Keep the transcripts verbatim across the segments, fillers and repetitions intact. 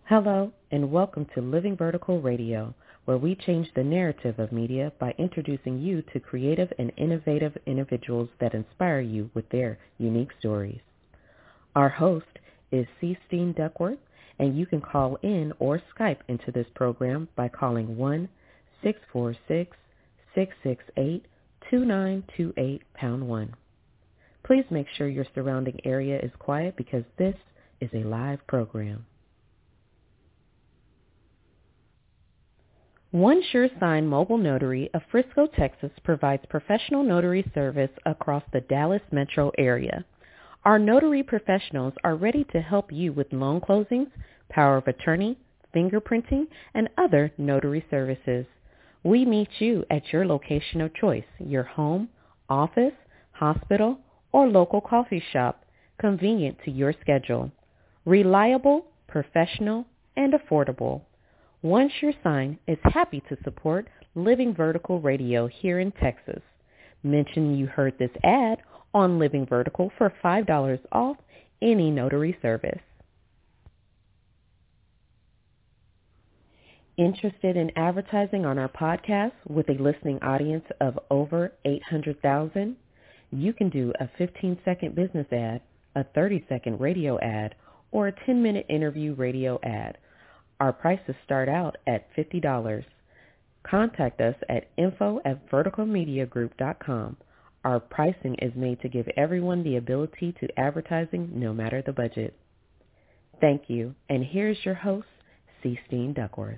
Hello, and welcome to Living Vertical Radio, where we change the narrative of media by introducing you to creative and innovative individuals that inspire you with their unique stories. Our host is C. Steen Duckworth, and you can call in or Skype into this program by calling one six four six, six six eight, two nine two eight, pound one. Please make sure your surrounding area is quiet because this is a live program. One Sure Sign Mobile Notary of Frisco, Texas provides professional notary service across the Dallas metro area. Our notary professionals are ready to help you with loan closings, power of attorney, fingerprinting, and other notary services. We meet you at your location of choice, your home, office, hospital, or local coffee shop, convenient to your schedule. Reliable, professional, and affordable. One Sure Sign is happy to support Living Vertical Radio here in Texas. Mention you heard this ad on Living Vertical for five dollars off any notary service. Interested in advertising on our podcast with a listening audience of over eight hundred thousand? You can do a fifteen-second business ad, a thirty-second radio ad, or a ten-minute interview radio ad. Our prices start out at fifty dollars. Contact us at info at vertical media group dot com. Our pricing is made to give everyone the ability to advertising no matter the budget. Thank you, and here's your host, C. Steen Duckworth.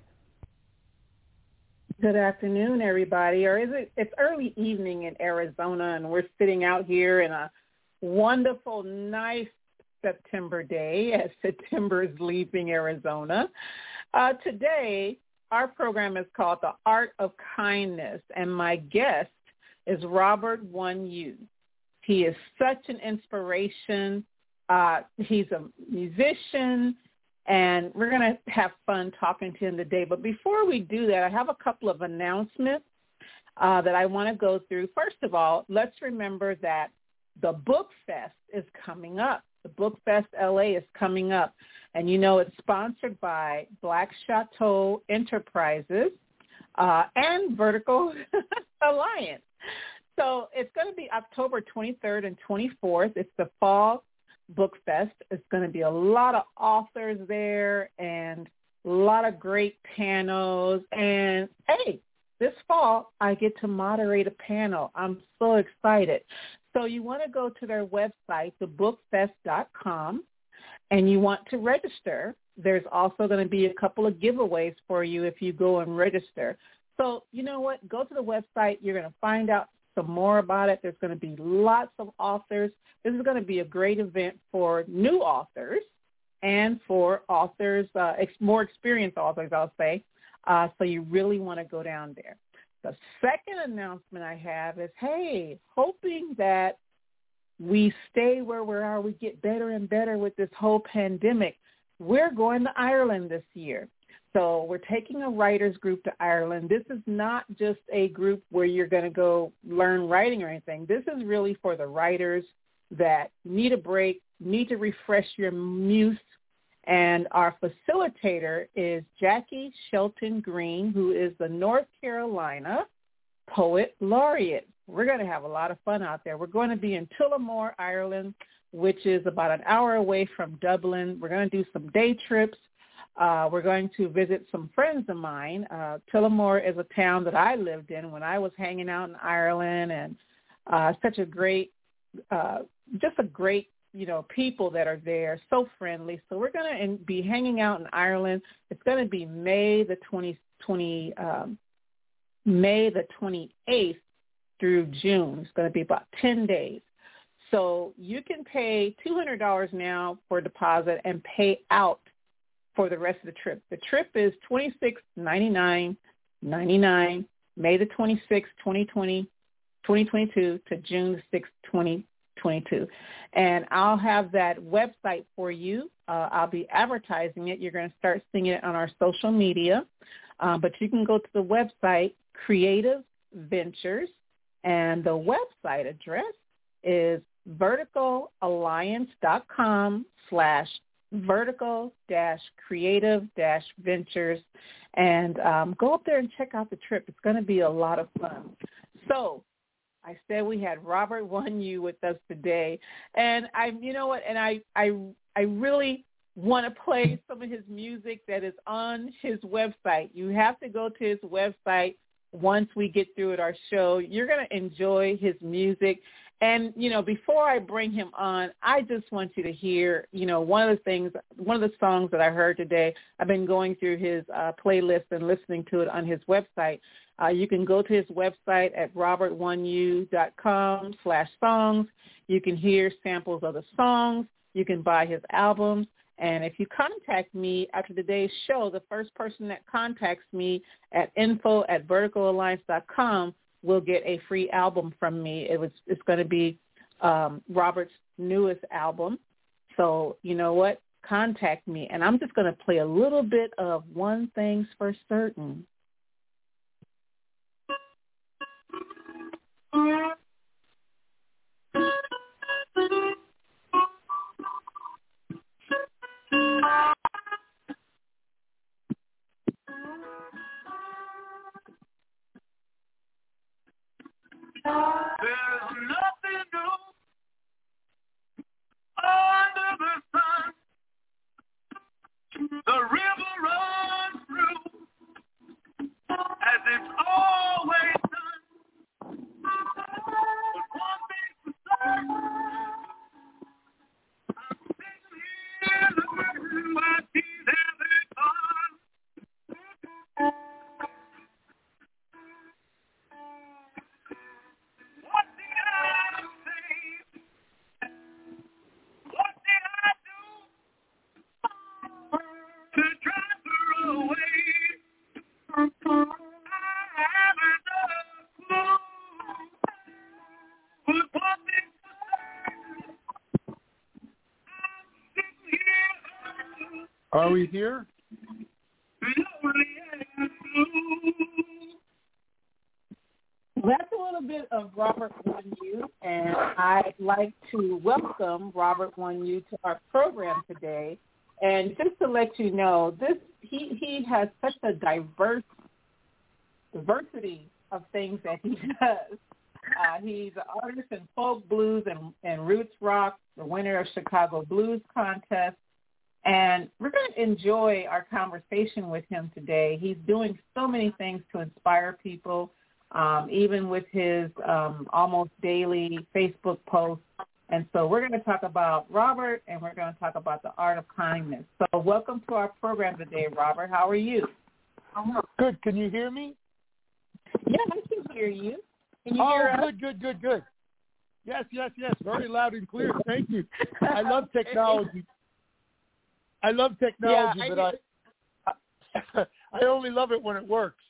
Good afternoon, everybody, or is it? It's early evening in Arizona, and we're sitting out here in a wonderful, nice September day as September is leaving Arizona. Uh, today, our program is called The Art of Kindness, and my guest is Robert Won-Yu. He is such an inspiration. Uh, he's a musician, and we're going to have fun talking to him today. But before we do that, I have a couple of announcements uh, that I want to go through. First of all, let's remember that the Book Fest is coming up. The Book Fest L A is coming up. And, you know, it's sponsored by Black Chateau Enterprises uh, and Vertical Alliance. So it's going to be October twenty-third and twenty-fourth. It's the Fall Book Fest. It's going to be a lot of authors there and a lot of great panels. And, hey, this fall I get to moderate a panel. I'm so excited. So you want to go to their website, the book fest dot com. And you want to register. There's also going to be a couple of giveaways for you if you go and register. So you know what? Go to the website. You're going to find out some more about it. There's going to be lots of authors. This is going to be a great event for new authors and for authors, uh, ex- more experienced authors, I'll say. Uh, so you really want to go down there. The second announcement I have is, hey, hoping that we stay where we are, we get better and better with this whole pandemic. We're going to Ireland this year. So we're taking a writers group to Ireland. This is not just a group where you're going to go learn writing or anything. This is really for the writers that need a break, need to refresh your muse. And our facilitator is Jackie Shelton Green, who is the North Carolina Poet Laureate. We're going to have a lot of fun out there. We're going to be in Tullamore, Ireland, which is about an hour away from Dublin. We're going to do some day trips. Uh, we're going to visit some friends of mine. Uh, Tullamore is a town that I lived in when I was hanging out in Ireland, and uh, such a great, uh, just a great, you know, people that are there, so friendly. So we're going to be hanging out in Ireland. It's going to be May the twentieth, twenty, um, May the twenty-eighth. Through June. It's going to be about ten days. So you can pay two hundred dollars now for a deposit and pay out for the rest of the trip. The trip is twenty-six ninety-nine ninety-nine, May the twenty-sixth, twenty twenty, twenty twenty-two to June the sixth, twenty twenty-two. And I'll have that website for you. Uh, I'll be advertising it. You're going to start seeing it on our social media. Uh, but you can go to the website, Creative Ventures. And the website address is vertical alliance dot com slash vertical dash creative dash ventures, and um, go up there and check out the trip. It's going to be a lot of fun. So I said we had Robert One U with us today, and I, you know what, and I, I, I really want to play some of his music that is on his website. You have to go to his website once we get through at our show. You're going to enjoy his music. And, you know, before I bring him on, I just want you to hear, you know, one of the things, one of the songs that I heard today. I've been going through his uh, playlist and listening to it on his website. Uh, you can go to his website at robert one u dot com slash songs. You can hear samples of the songs. You can buy his albums. And if you contact me after today's show, the first person that contacts me at info at vertical alliance dot com will get a free album from me. It was, it's going to be um, Robert's newest album. So you know what? Contact me. And I'm just going to play a little bit of One Thing's for Certain. There's nothing new under the sun. The river runs through as it's always done. But one thing's for certain, I'm sitting here looking while she's having fun. What did I say? What did I do to drive her away? I haven't a clue. But one thing's for certain, I'm sitting here Are we here? lonely and blue. That's a little bit of Robert One U, and I'd like to welcome Robert One U to our program today. And just to let you know, this he, he has such a diverse diversity of things that he does. Uh, he's an artist in folk blues and, and roots rock, the winner of Chicago Blues Contest. And we're going to enjoy our conversation with him today. He's doing so many things to inspire people. Um, even with his um, almost daily Facebook posts. And so we're going to talk about Robert, and we're going to talk about the art of kindness. So welcome to our program today, Robert. How are you? Good. Can you hear me? Yeah, I can hear you. Can you oh, hear us? good, good, good, good. Yes, yes, yes. Very loud and clear. Thank you. I love technology. I love technology, yeah, I but I, I I only love it when it works.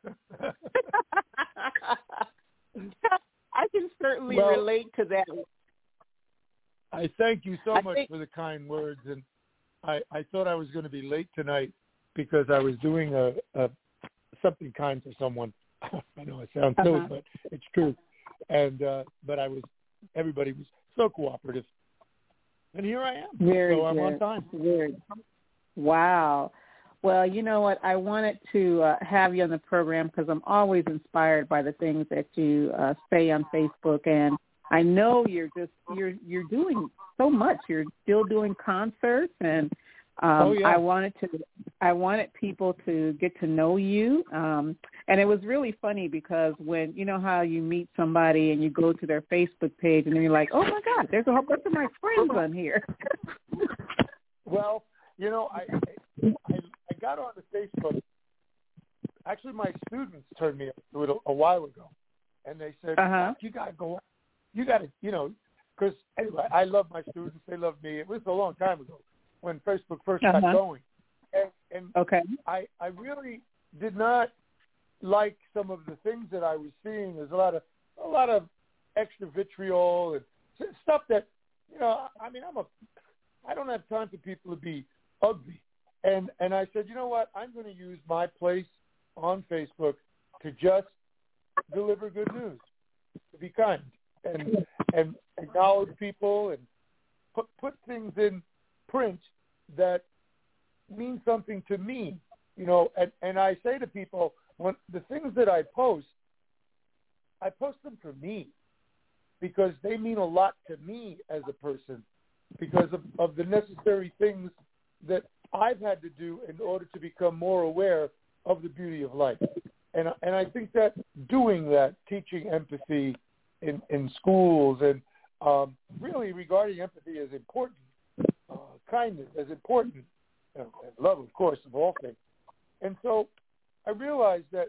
I can certainly well, relate to that. I thank you so I much think, for the kind words, and I, I thought I was going to be late tonight because I was doing a, a something kind for someone. I know it sounds silly, uh-huh. but it's true. And uh, but I was everybody was so cooperative, and here I am. Very so I'm good. on time. Very. Wow. Well, you know what? I wanted to uh, have you on the program because I'm always inspired by the things that you uh, say on Facebook, and I know you're just you're you're doing so much. You're still doing concerts, and um, oh, yeah. I wanted to I wanted people to get to know you. Um, and it was really funny because when you know how you meet somebody and you go to their Facebook page and then you're like, oh my God, there's a whole bunch of my friends on here. Well, you know, I, I I got onto Facebook. Actually, my students turned me up to it a, a while ago, and they said, uh-huh. "You got to go. You got to, you know." Because anyway, I love my students. They love me. It was a long time ago when Facebook first uh-huh. got going, and, and okay. I I really did not like some of the things that I was seeing. There's a lot of a lot of extra vitriol and stuff that, you know. I mean, I'm a I don't have time for people to be ugly. And and I said, you know what? I'm going to use my place on Facebook to just deliver good news, to be kind, and and acknowledge people, and put put things in print that mean something to me, you know, and, and I say to people, when the things that I post, I post them for me because they mean a lot to me as a person because of, of the necessary things that I've had to do in order to become more aware of the beauty of life. And, and I think that doing that, teaching empathy in, in schools and um, really regarding empathy as important, uh, kindness as important, and love, of course, of all things. And so I realized that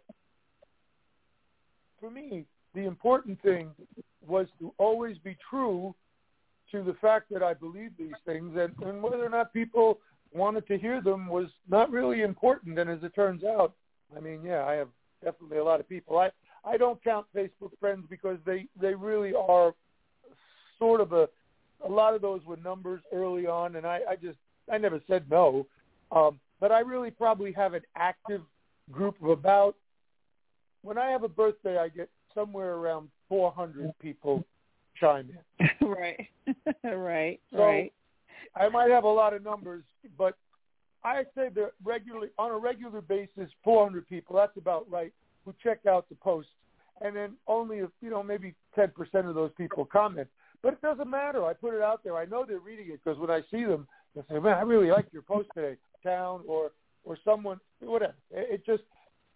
for me, the important thing was to always be true to the fact that I believe these things, and, and whether or not people wanted to hear them was not really important. And as it turns out, I mean, yeah, I have definitely a lot of people. I, I don't count Facebook friends because they, they really are sort of a, a lot of those were numbers early on, and I, I just, I never said no. Um, but I really probably have an active group of about, when I have a birthday, I get somewhere around four hundred people chime in. Right, right, so right. I might have a lot of numbers, but I say that regularly, on a regular basis, four hundred people, that's about right, who check out the posts. And then only, if, you know, maybe ten percent of those people comment. But it doesn't matter. I put it out there. I know they're reading it because when I see them, they say, man, I really liked your post today, town, or, or someone, whatever. It, it just,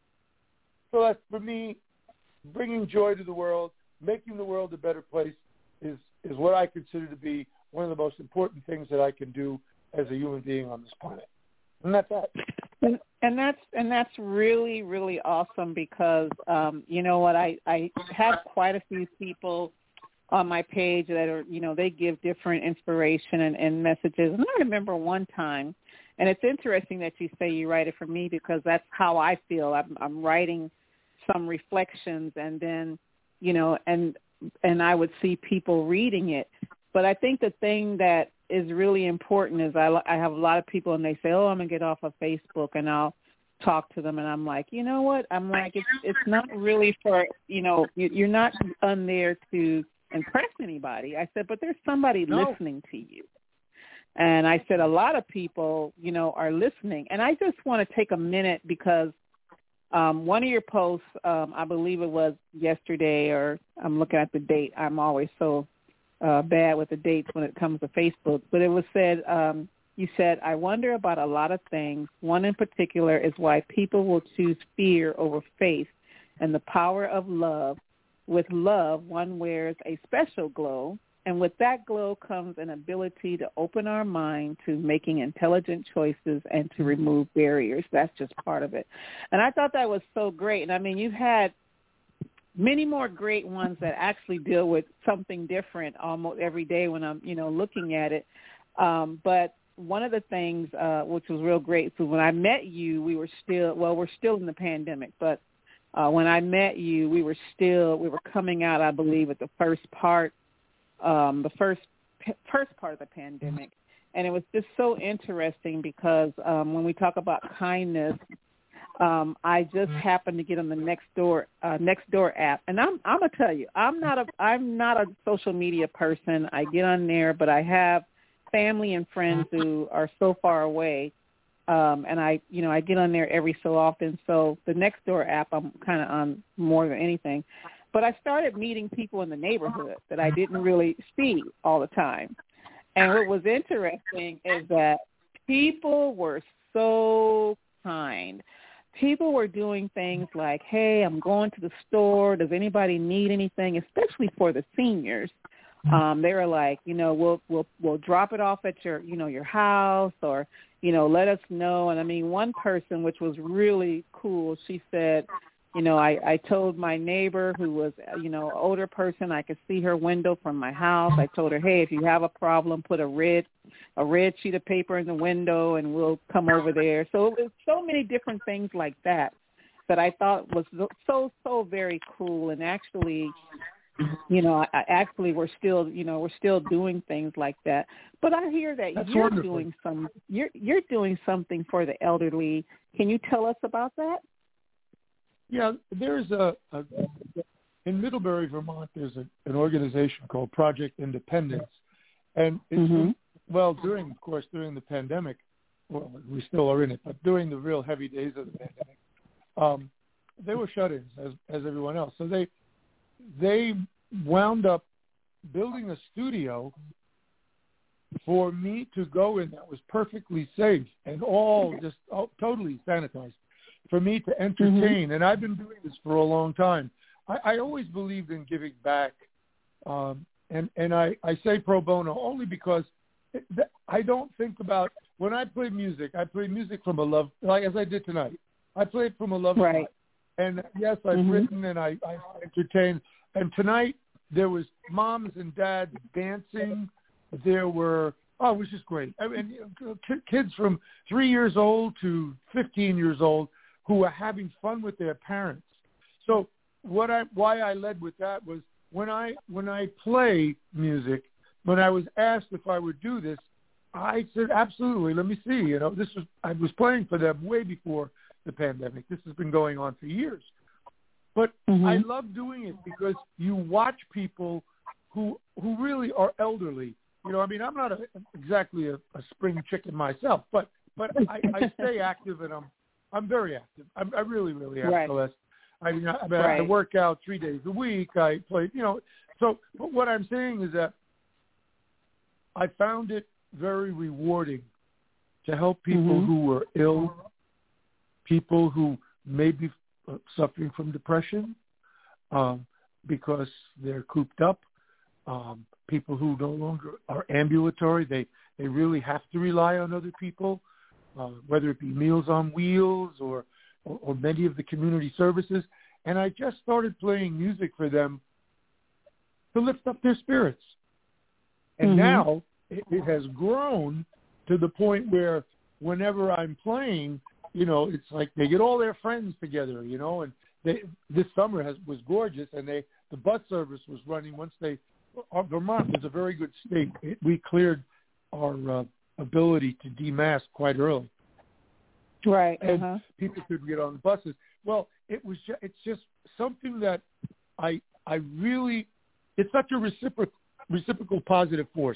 so that's, for me, bringing joy to the world, making the world a better place is, is what I consider to be one of the most important things that I can do as a human being on this planet. And that's that. And, and that's and that's really, really awesome because, um, you know what, I, I have quite a few people on my page that are, you know, they give different inspiration and, and messages. And I remember one time, and it's interesting that you say you write it for me because that's how I feel. I'm, I'm writing some reflections and then, you know, and and I would see people reading it. But I think the thing that is really important is I, I have a lot of people and they say, oh, I'm going to get off of Facebook, and I'll talk to them. And I'm like, you know what? I'm like, it's, it's not really for, you know, you're not on there to impress anybody. I said, but there's somebody no. listening to you. And I said, a lot of people, you know, are listening. And I just want to take a minute because um, one of your posts, um, I believe it was yesterday, or I'm looking at the date. I'm always so uh, bad with the dates when it comes to Facebook. But it was said, um, you said, I wonder about a lot of things. One in particular is why people will choose fear over faith and the power of love. With love, one wears a special glow, and with that glow comes an ability to open our mind to making intelligent choices and to remove barriers. That's just part of it. And I thought that was so great. And, I mean, you've had many more great ones that actually deal with something different almost every day when I'm, you know, looking at it. Um, but one of the things uh, which was real great, so when I met you, we were still, well, we're still in the pandemic, but Uh, when I met you, we were still, we were coming out, I believe, at the first part, um, the first first part of the pandemic. And it was just so interesting because um, when we talk about kindness, um, I just happened to get on the Nextdoor uh, Nextdoor app, and I'm I'm gonna tell you, I'm not a I'm not a social media person. I get on there, but I have family and friends who are so far away. Um, and I, you know, I get on there every so often. So the Nextdoor app, I'm kind of on more than anything. But I started meeting people in the neighborhood that I didn't really see all the time. And what was interesting is that people were so kind. People were doing things like, hey, I'm going to the store. Does anybody need anything? Especially for the seniors. Um, they were like, you know, we'll we'll we'll drop it off at your, you know, your house, or, you know, let us know. And I mean, one person, which was really cool, she said, you know, I, I told my neighbor who was, you know, older person, I could see her window from my house. I told her, hey, if you have a problem, put a red a red sheet of paper in the window and we'll come over there. So it was so many different things like that that I thought was so, so very cool. And actually, you know, I actually we're still, you know, we're still doing things like that. But I hear that That's you're wonderful. doing some, you're you're doing something for the elderly. Can you tell us about that? Yeah, there's a, a in Middlebury, Vermont. There's a, an organization called Project Independence, and it's, Mm-hmm. well, during, of course, during the pandemic, well, we still are in it, but during the real heavy days of the pandemic, um, they were shut-ins as, as everyone else. So they they wound up building a studio for me to go in that was perfectly safe and all just oh, totally sanitized for me to entertain. Mm-hmm. And I've been doing this for a long time. I, I always believed in giving back. Um, and, and I, I say pro bono only because it, I don't think about, when I play music, I play music from a love, like as I did tonight. I play it from a love right. spot. And yes, I've mm-hmm. written and I, I entertain. And tonight there was moms and dads dancing. There were, oh, it was just great. I mean, kids from three years old to fifteen years old who were having fun with their parents. So what I, why I led with that was when I, when I play music, when I was asked if I would do this, I said, absolutely, let me see. You know, this was, I was playing for them way before the pandemic. This has been going on for years. But mm-hmm. I love doing it because you watch people who who really are elderly. You know, I mean, I'm not a, exactly a, a spring chicken myself, but but I, I stay active and I'm I'm very active. I'm, I really really am. Right. Celeste. I mean, I, I, mean right. I work out three days a week. I play, you know. So, but what I'm saying is that I found it very rewarding to help people mm-hmm. who were ill, people who may be suffering from depression um, because they're cooped up, um, people who no longer are ambulatory. They, they really have to rely on other people, uh, whether it be Meals on Wheels or, or, or many of the community services. And I just started playing music for them to lift up their spirits. And mm-hmm. now it, it has grown to the point where whenever I'm playing, you know, it's like they get all their friends together, you know, and they, this summer has, was gorgeous, and they the bus service was running once they, our, Vermont was a very good state. It, we cleared our uh, ability to demask quite early. Right. And uh-huh. people could get on the buses. Well, it was ju- it's just something that I I really, it's such a reciprocal, reciprocal positive force.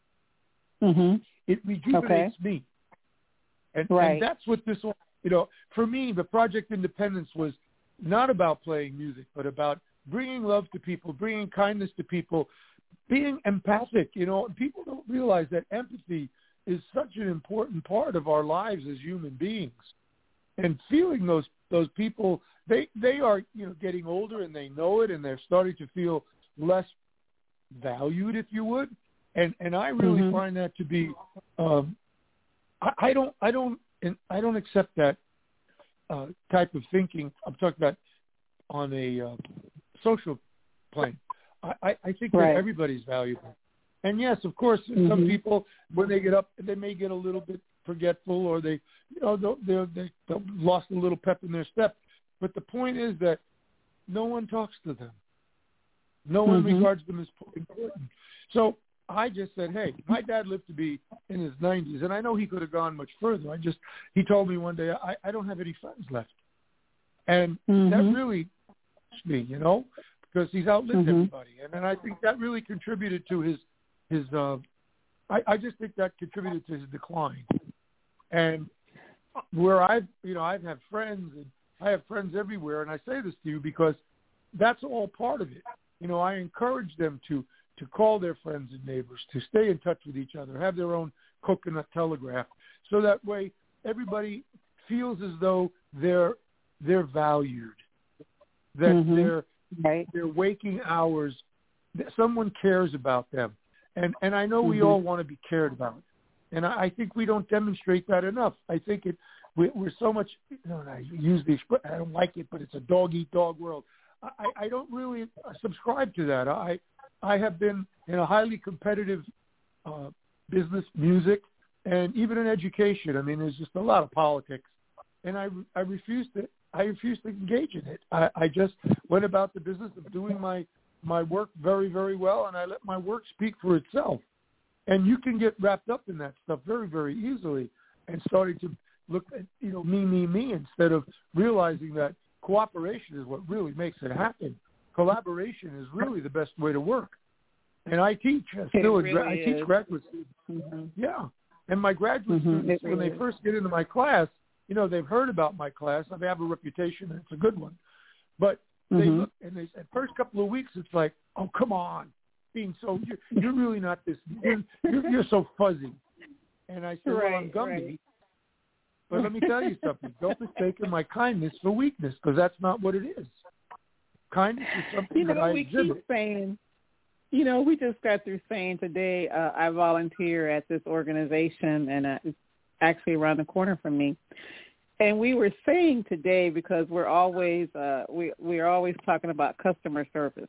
Mm-hmm. It rejuvenates okay. me. And, right. and that's what this, you know, for me, the Project Independence was not about playing music, but about bringing love to people, bringing kindness to people, being empathic. You know, people don't realize that empathy is such an important part of our lives as human beings. And feeling those those people, they they are, you know, getting older and they know it, and they're starting to feel less valued, if you would. And and I really mm-hmm. find that to be. Um, I don't, I don't, I don't accept that uh, type of thinking. I'm talking about on a uh, social plane. I, I think right. that everybody's valuable. And yes, of course, mm-hmm. some people, when they get up, they may get a little bit forgetful, or they, you know, they they they lost a little pep in their step. But the point is that no one talks to them. No one mm-hmm. regards them as important. So I just said, hey, my dad lived to be in his nineties, and I know he could have gone much further. I just, he told me one day, I, I don't have any friends left. And mm-hmm. that really touched me, you know, because he's outlived mm-hmm. everybody. And, and I think that really contributed to his, his uh, I, I just think that contributed to his decline. And where I've, you know, I've had friends, and I have friends everywhere, and I say this to you because that's all part of it. You know, I encourage them to, to call their friends and neighbors, to stay in touch with each other, have their own coconut telegraph, so that way everybody feels as though they're they're valued, that mm-hmm. their right. their waking hours, that someone cares about them, and and I know mm-hmm. we all want to be cared about, and I, I think we don't demonstrate that enough. I think it we, we're so much. You know, and I use the expression, I don't like it, but it's a dog eat dog world. I, I don't really subscribe to that. I I have been in a highly competitive uh, business, music, and even in education. I mean, there's just a lot of politics, and I, I refuse to I refuse to engage in it. I, I just went about the business of doing my, my work very, very well, and I let my work speak for itself. And you can get wrapped up in that stuff very, very easily, and starting to look at, you know, me, me, me, instead of realizing that cooperation is what really makes it happen. Collaboration is really the best way to work. And I teach. I still, really I is. teach graduate students. Mm-hmm. Yeah. And my graduate mm-hmm. students, it when really they first get into my class, you know, they've heard about my class. I have a reputation, and it's a good one. But they mm-hmm. look, and they said, first couple of weeks, it's like, oh, come on, being so, you're, you're really not this, you're, you're, you're so fuzzy. And I said, right, well, I'm Gumby. Right. But let me tell you something. Don't mistake my kindness for weakness, because that's not what it is. Kindness is something you know, that I we exhibit. keep saying, you know, we just got through saying today uh, I volunteer at this organization, and uh, it's actually around the corner from me. And we were saying today, because we're always uh, we we're always talking about customer service,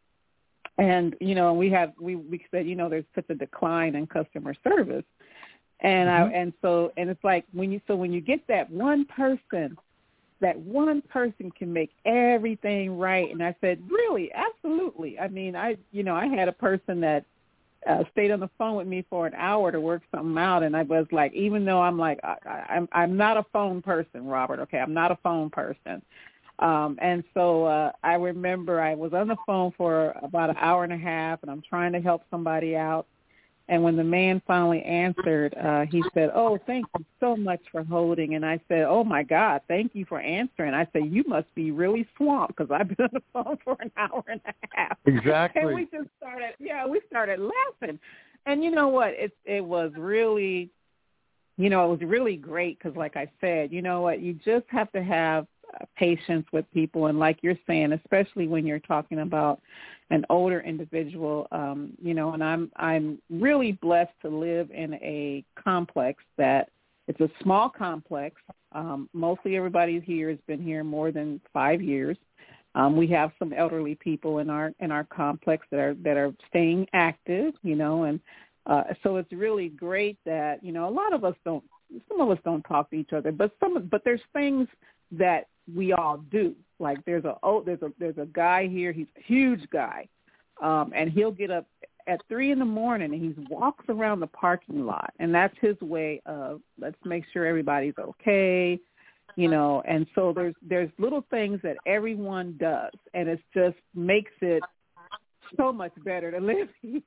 and you know we have we we said you know there's such a decline in customer service, and mm-hmm. I and so and it's like when you so when you get that one person, that one person can make everything right. And I said, really, absolutely. I mean, I you know I had a person that Uh, stayed on the phone with me for an hour to work something out, and I was like, even though I'm like, I, I, I'm I'm not a phone person, Robert. Okay, I'm not a phone person, um, and so uh, I remember I was on the phone for about an hour and a half, and I'm trying to help somebody out. And when the man finally answered, uh, he said, "Oh, thank you so much for holding." And I said, "Oh my God, thank you for answering." I said, "You must be really swamped, because I've been on the phone for an hour and a half." Exactly. And we just started, yeah, we started laughing. And you know what? It it was really, you know, it was really great because, like I said, you know what? You just have to have uh, patience with people, and like you're saying, especially when you're talking about an older individual, um, you know, and I'm I'm really blessed to live in a complex that it's a small complex. Um, mostly everybody here has been here more than five years. Um, we have some elderly people in our in our complex that are that are staying active, you know, and uh, so it's really great that you know a lot of us don't, some of us don't talk to each other, but some but there's things that we all do. Like there's a oh there's a there's a guy here, he's a huge guy, um, and he'll get up at three in the morning and he walks around the parking lot, and that's his way of let's make sure everybody's okay. You know, and so there's there's little things that everyone does, and it just makes it so much better to live here.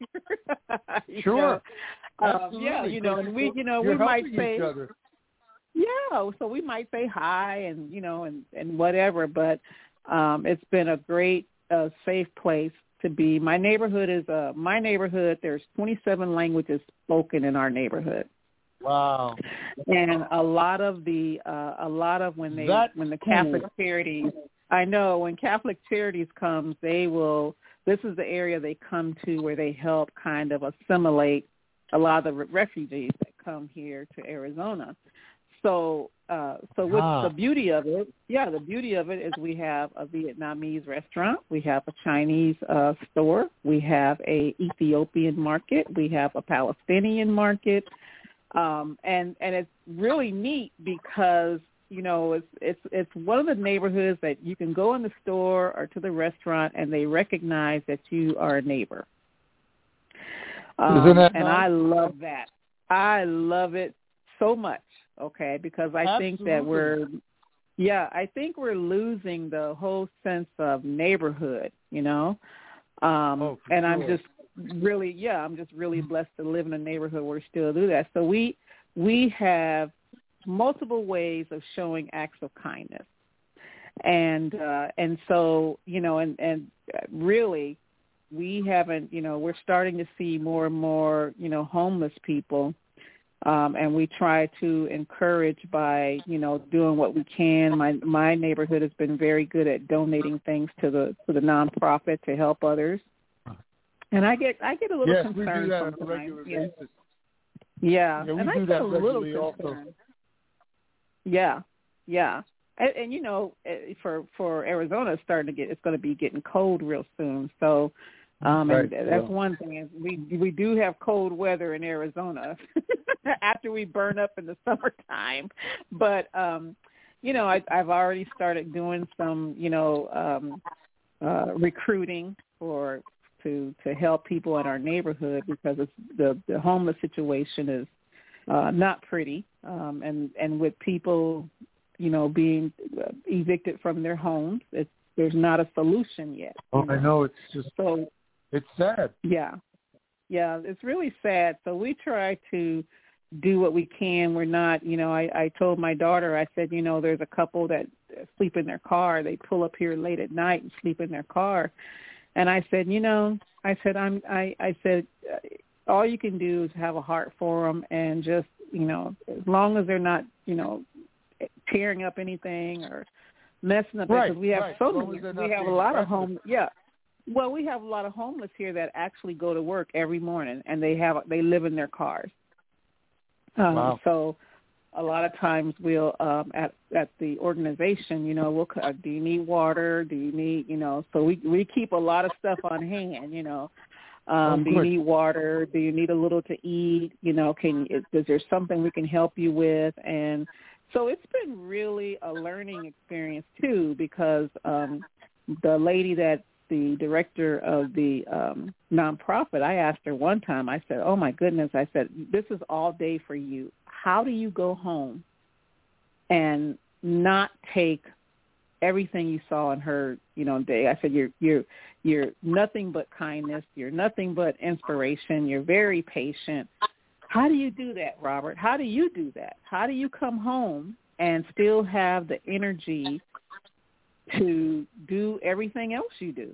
Sure. Um, yeah, you know, and we, you know, we might say, each other. yeah, so we might say hi and, you know, and, and whatever, but um, it's been a great, uh, safe place to be. My neighborhood is, uh, my neighborhood, there's twenty-seven languages spoken in our neighborhood. Wow. And a lot of the, uh, a lot of when they, That's when the Catholic cool. charities, I know when Catholic charities comes, they will, this is the area they come to where they help kind of assimilate a lot of the refugees that come here to Arizona. So, uh, so with ah. the beauty of it, yeah, the beauty of it is we have a Vietnamese restaurant, we have a Chinese uh, store, we have a Ethiopian market, we have a Palestinian market, um, and and it's really neat because you know it's it's it's one of the neighborhoods that you can go in the store or to the restaurant and they recognize that you are a neighbor. Um, Isn't that and nice? I love that. I love it so much. Okay, because I Absolutely. think that we're, yeah, I think we're losing the whole sense of neighborhood, you know, um, oh, and sure. I'm just really, yeah, I'm just really blessed to live in a neighborhood where we still do that. So we we have multiple ways of showing acts of kindness, and uh, and so you know, and and really, we haven't, you know, we're starting to see more and more, you know, homeless people. Um, and we try to encourage by, you know, doing what we can. My my neighborhood has been very good at donating things to the to the nonprofit to help others. And I get I get a little yes, concerned we do that sometimes. on a regular yeah. basis. Yeah, yeah we and I do get that a little regularly concerned. also. Yeah, yeah, and, and you know, for for Arizona, it's starting to get it's going to be getting cold real soon. So. Um, and right. that's yeah. one thing is we we do have cold weather in Arizona after we burn up in the summertime. But um, you know, I, I've already started doing some you know um, uh, recruiting for to to help people in our neighborhood because it's, the the homeless situation is uh, not pretty, um, and and with people you know being evicted from their homes, it's there's not a solution yet. Oh, you know? I know it's just so. It's sad. Yeah. Yeah, it's really sad. So we try to do what we can. We're not, you know, I, I told my daughter, I said, you know, there's a couple that sleep in their car. They pull up here late at night and sleep in their car. And I said, you know, I said, I'm, I, I said, all you can do is have a heart for them and just, you know, as long as they're not, you know, tearing up anything or messing up, right, because we have right. so many, we have a lot of home, yeah. Well, we have a lot of homeless here that actually go to work every morning, and they have they live in their cars. Um, wow. So a lot of times we'll um, at at the organization, you know, we'll uh, do you need water? Do you need, you know? So we we keep a lot of stuff on hand, you know. Um, oh, do you need water? Do you need a little to eat? You know, can is, is there something we can help you with? And so it's been really a learning experience too, because um, the lady that's the director of the um, nonprofit, I asked her one time, I said, oh my goodness, I said, this is all day for you. How do you go home and not take everything you saw and heard, you know, day? I said, you're, you're, you're nothing but kindness. You're nothing but inspiration. You're very patient. How do you do that, Robert? How do you do that? How do you come home and still have the energy to do everything else you do?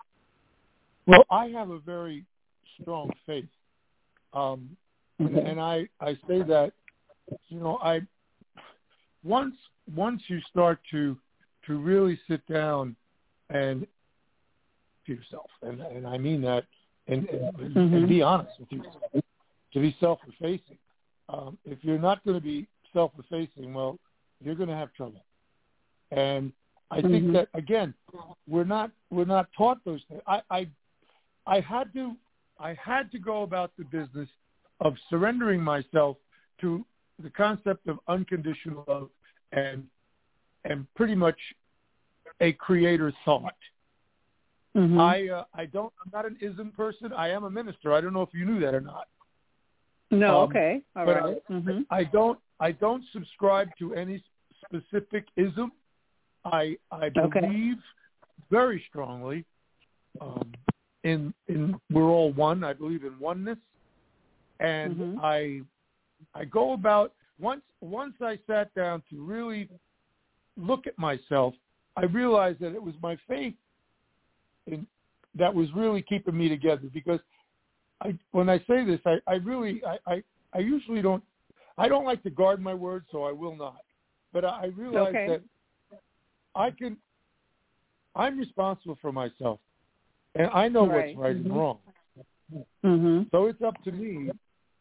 Well, I have a very strong faith. Um, mm-hmm. and, and I, I say that, you know, I once once you start to to really sit down and to yourself, and, and I mean that, and, and, mm-hmm. and be honest with yourself, to be self-effacing. Um, if you're not going to be self-effacing, well, you're going to have trouble. And I think mm-hmm. that, again, we're not we're not taught those things. I, I I had to I had to go about the business of surrendering myself to the concept of unconditional love and and pretty much a creator thought. Mm-hmm. I uh, I don't I'm not an ism person. I am a minister. I don't know if you knew that or not. No, um, okay, all but right. I, mm-hmm. I don't I don't subscribe to any specific ism. I I believe okay. very strongly um, in in we're all one. I believe in oneness, and mm-hmm. I I go about once once I sat down to really look at myself. I realized that it was my faith in, that was really keeping me together. Because I when I say this, I, I really I, I I usually don't I don't like to guard my words, so I will not. But I, I realize okay. that I can, I'm responsible for myself, and I know right. what's right mm-hmm. and wrong. Mm-hmm. So it's up to me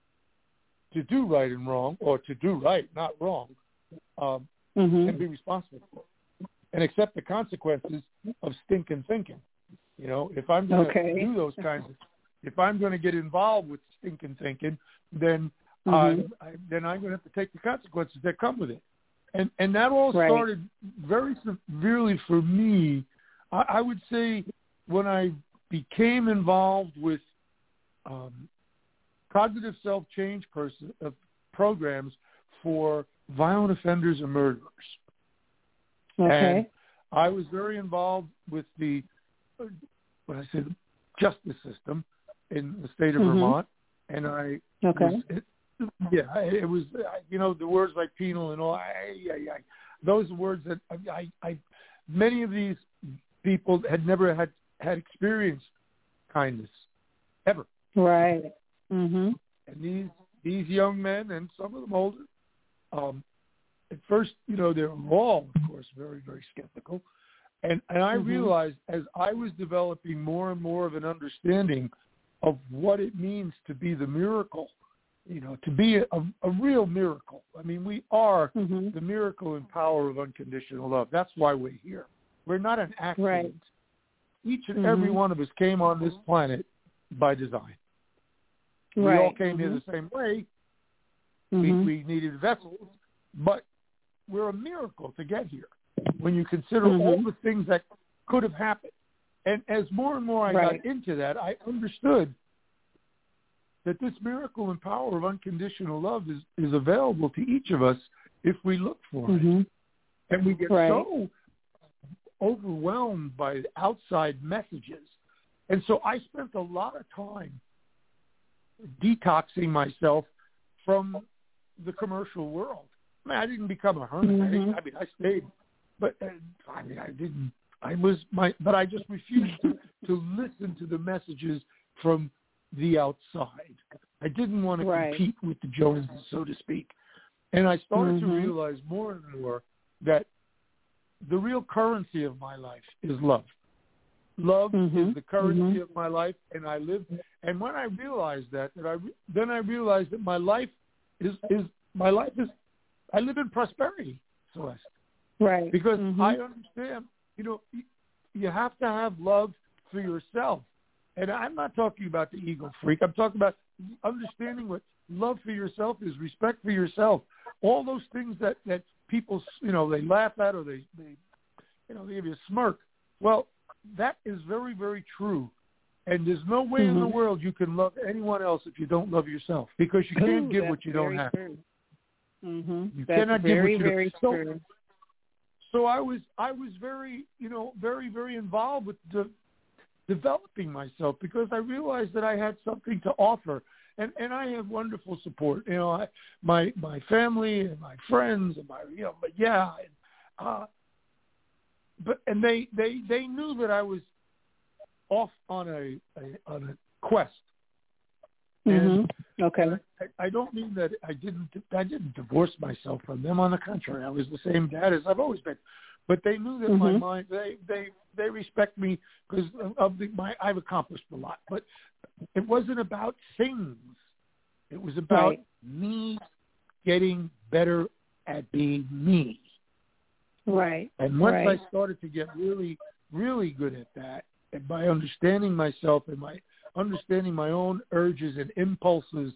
to do right and wrong, or to do right, not wrong, um, mm-hmm. and be responsible for it, and accept the consequences of stinking thinking. You know, if I'm going to okay. do those kinds of, if I'm going to get involved with stinking thinking, then mm-hmm. uh, I, then I'm going to have to take the consequences that come with it. And and that all right. started very severely for me. I, I would say when I became involved with um, cognitive self-change person, uh, programs for violent offenders and murderers. Okay. And I was very involved with the, uh, what I said, justice system in the state of mm-hmm. Vermont. And I okay. was, it, yeah, it was, you know, the words like penal and all, I, I, I, those words that I, I, many of these people had never had, had experienced kindness, ever. Right. Mm-hmm. And these, these young men, and some of them older, um, at first, you know, they were all, of course, very, very skeptical. And, and I mm-hmm. realized as I was developing more and more of an understanding of what it means to be the miracle, you know, to be a, a real miracle. I mean, we are mm-hmm. the miracle and power of unconditional love. That's why we're here. We're not an accident. Right. Each and mm-hmm. every one of us came on this planet by design. Right. We all came mm-hmm. here the same way. Mm-hmm. We, we needed vessels, but we're a miracle to get here when you consider mm-hmm. all the things that could have happened. And as more and more I right. got into that, I understood that this miracle and power of unconditional love is, is available to each of us if we look for mm-hmm. it. And we get right. so overwhelmed by outside messages. And so I spent a lot of time detoxing myself from the commercial world. I mean, I didn't become a hermit. Mm-hmm. I, didn't, I mean, I stayed, but uh, I mean, I didn't. I was my, but I just refused to, to listen to the messages from the outside. I didn't want to right. compete with the Joneses, so to speak. And I started mm-hmm. to realize more and more that the real currency of my life is love. Love mm-hmm. is the currency mm-hmm. of my life, and I live. And when I realized that, that I then I realized that my life is is my life is I live in prosperity, Celeste. Right. Because mm-hmm. I understand. You know, you have to have love for yourself. And I'm not talking about the ego freak. I'm talking about understanding what love for yourself is, respect for yourself. All those things that, that people, you know, they laugh at or they, they, you know, they give you a smirk. Well, that is very, very true. And there's no way mm-hmm. in the world you can love anyone else if you don't love yourself, because you can't Ooh, give what you don't have. True. Mm-hmm. You that's cannot very, give what you very don't. true. So, so I was, I was very, you know, very, very involved with the developing myself, because I realized that I had something to offer, and and I have wonderful support. You know, I, my my family and my friends and my you know, but yeah, and, uh, but and they they they knew that I was off on a, a on a quest. Mm-hmm. And okay. I, I don't mean that I didn't I didn't divorce myself from them. On the contrary, I was the same dad as I've always been. But they knew that mm-hmm. my mind they they they respect me because of the my I've accomplished a lot. But it wasn't about things. It was about right. me getting better at being me. Right. And once right. I started to get really really good at that, and by understanding myself and my understanding my own urges and impulses,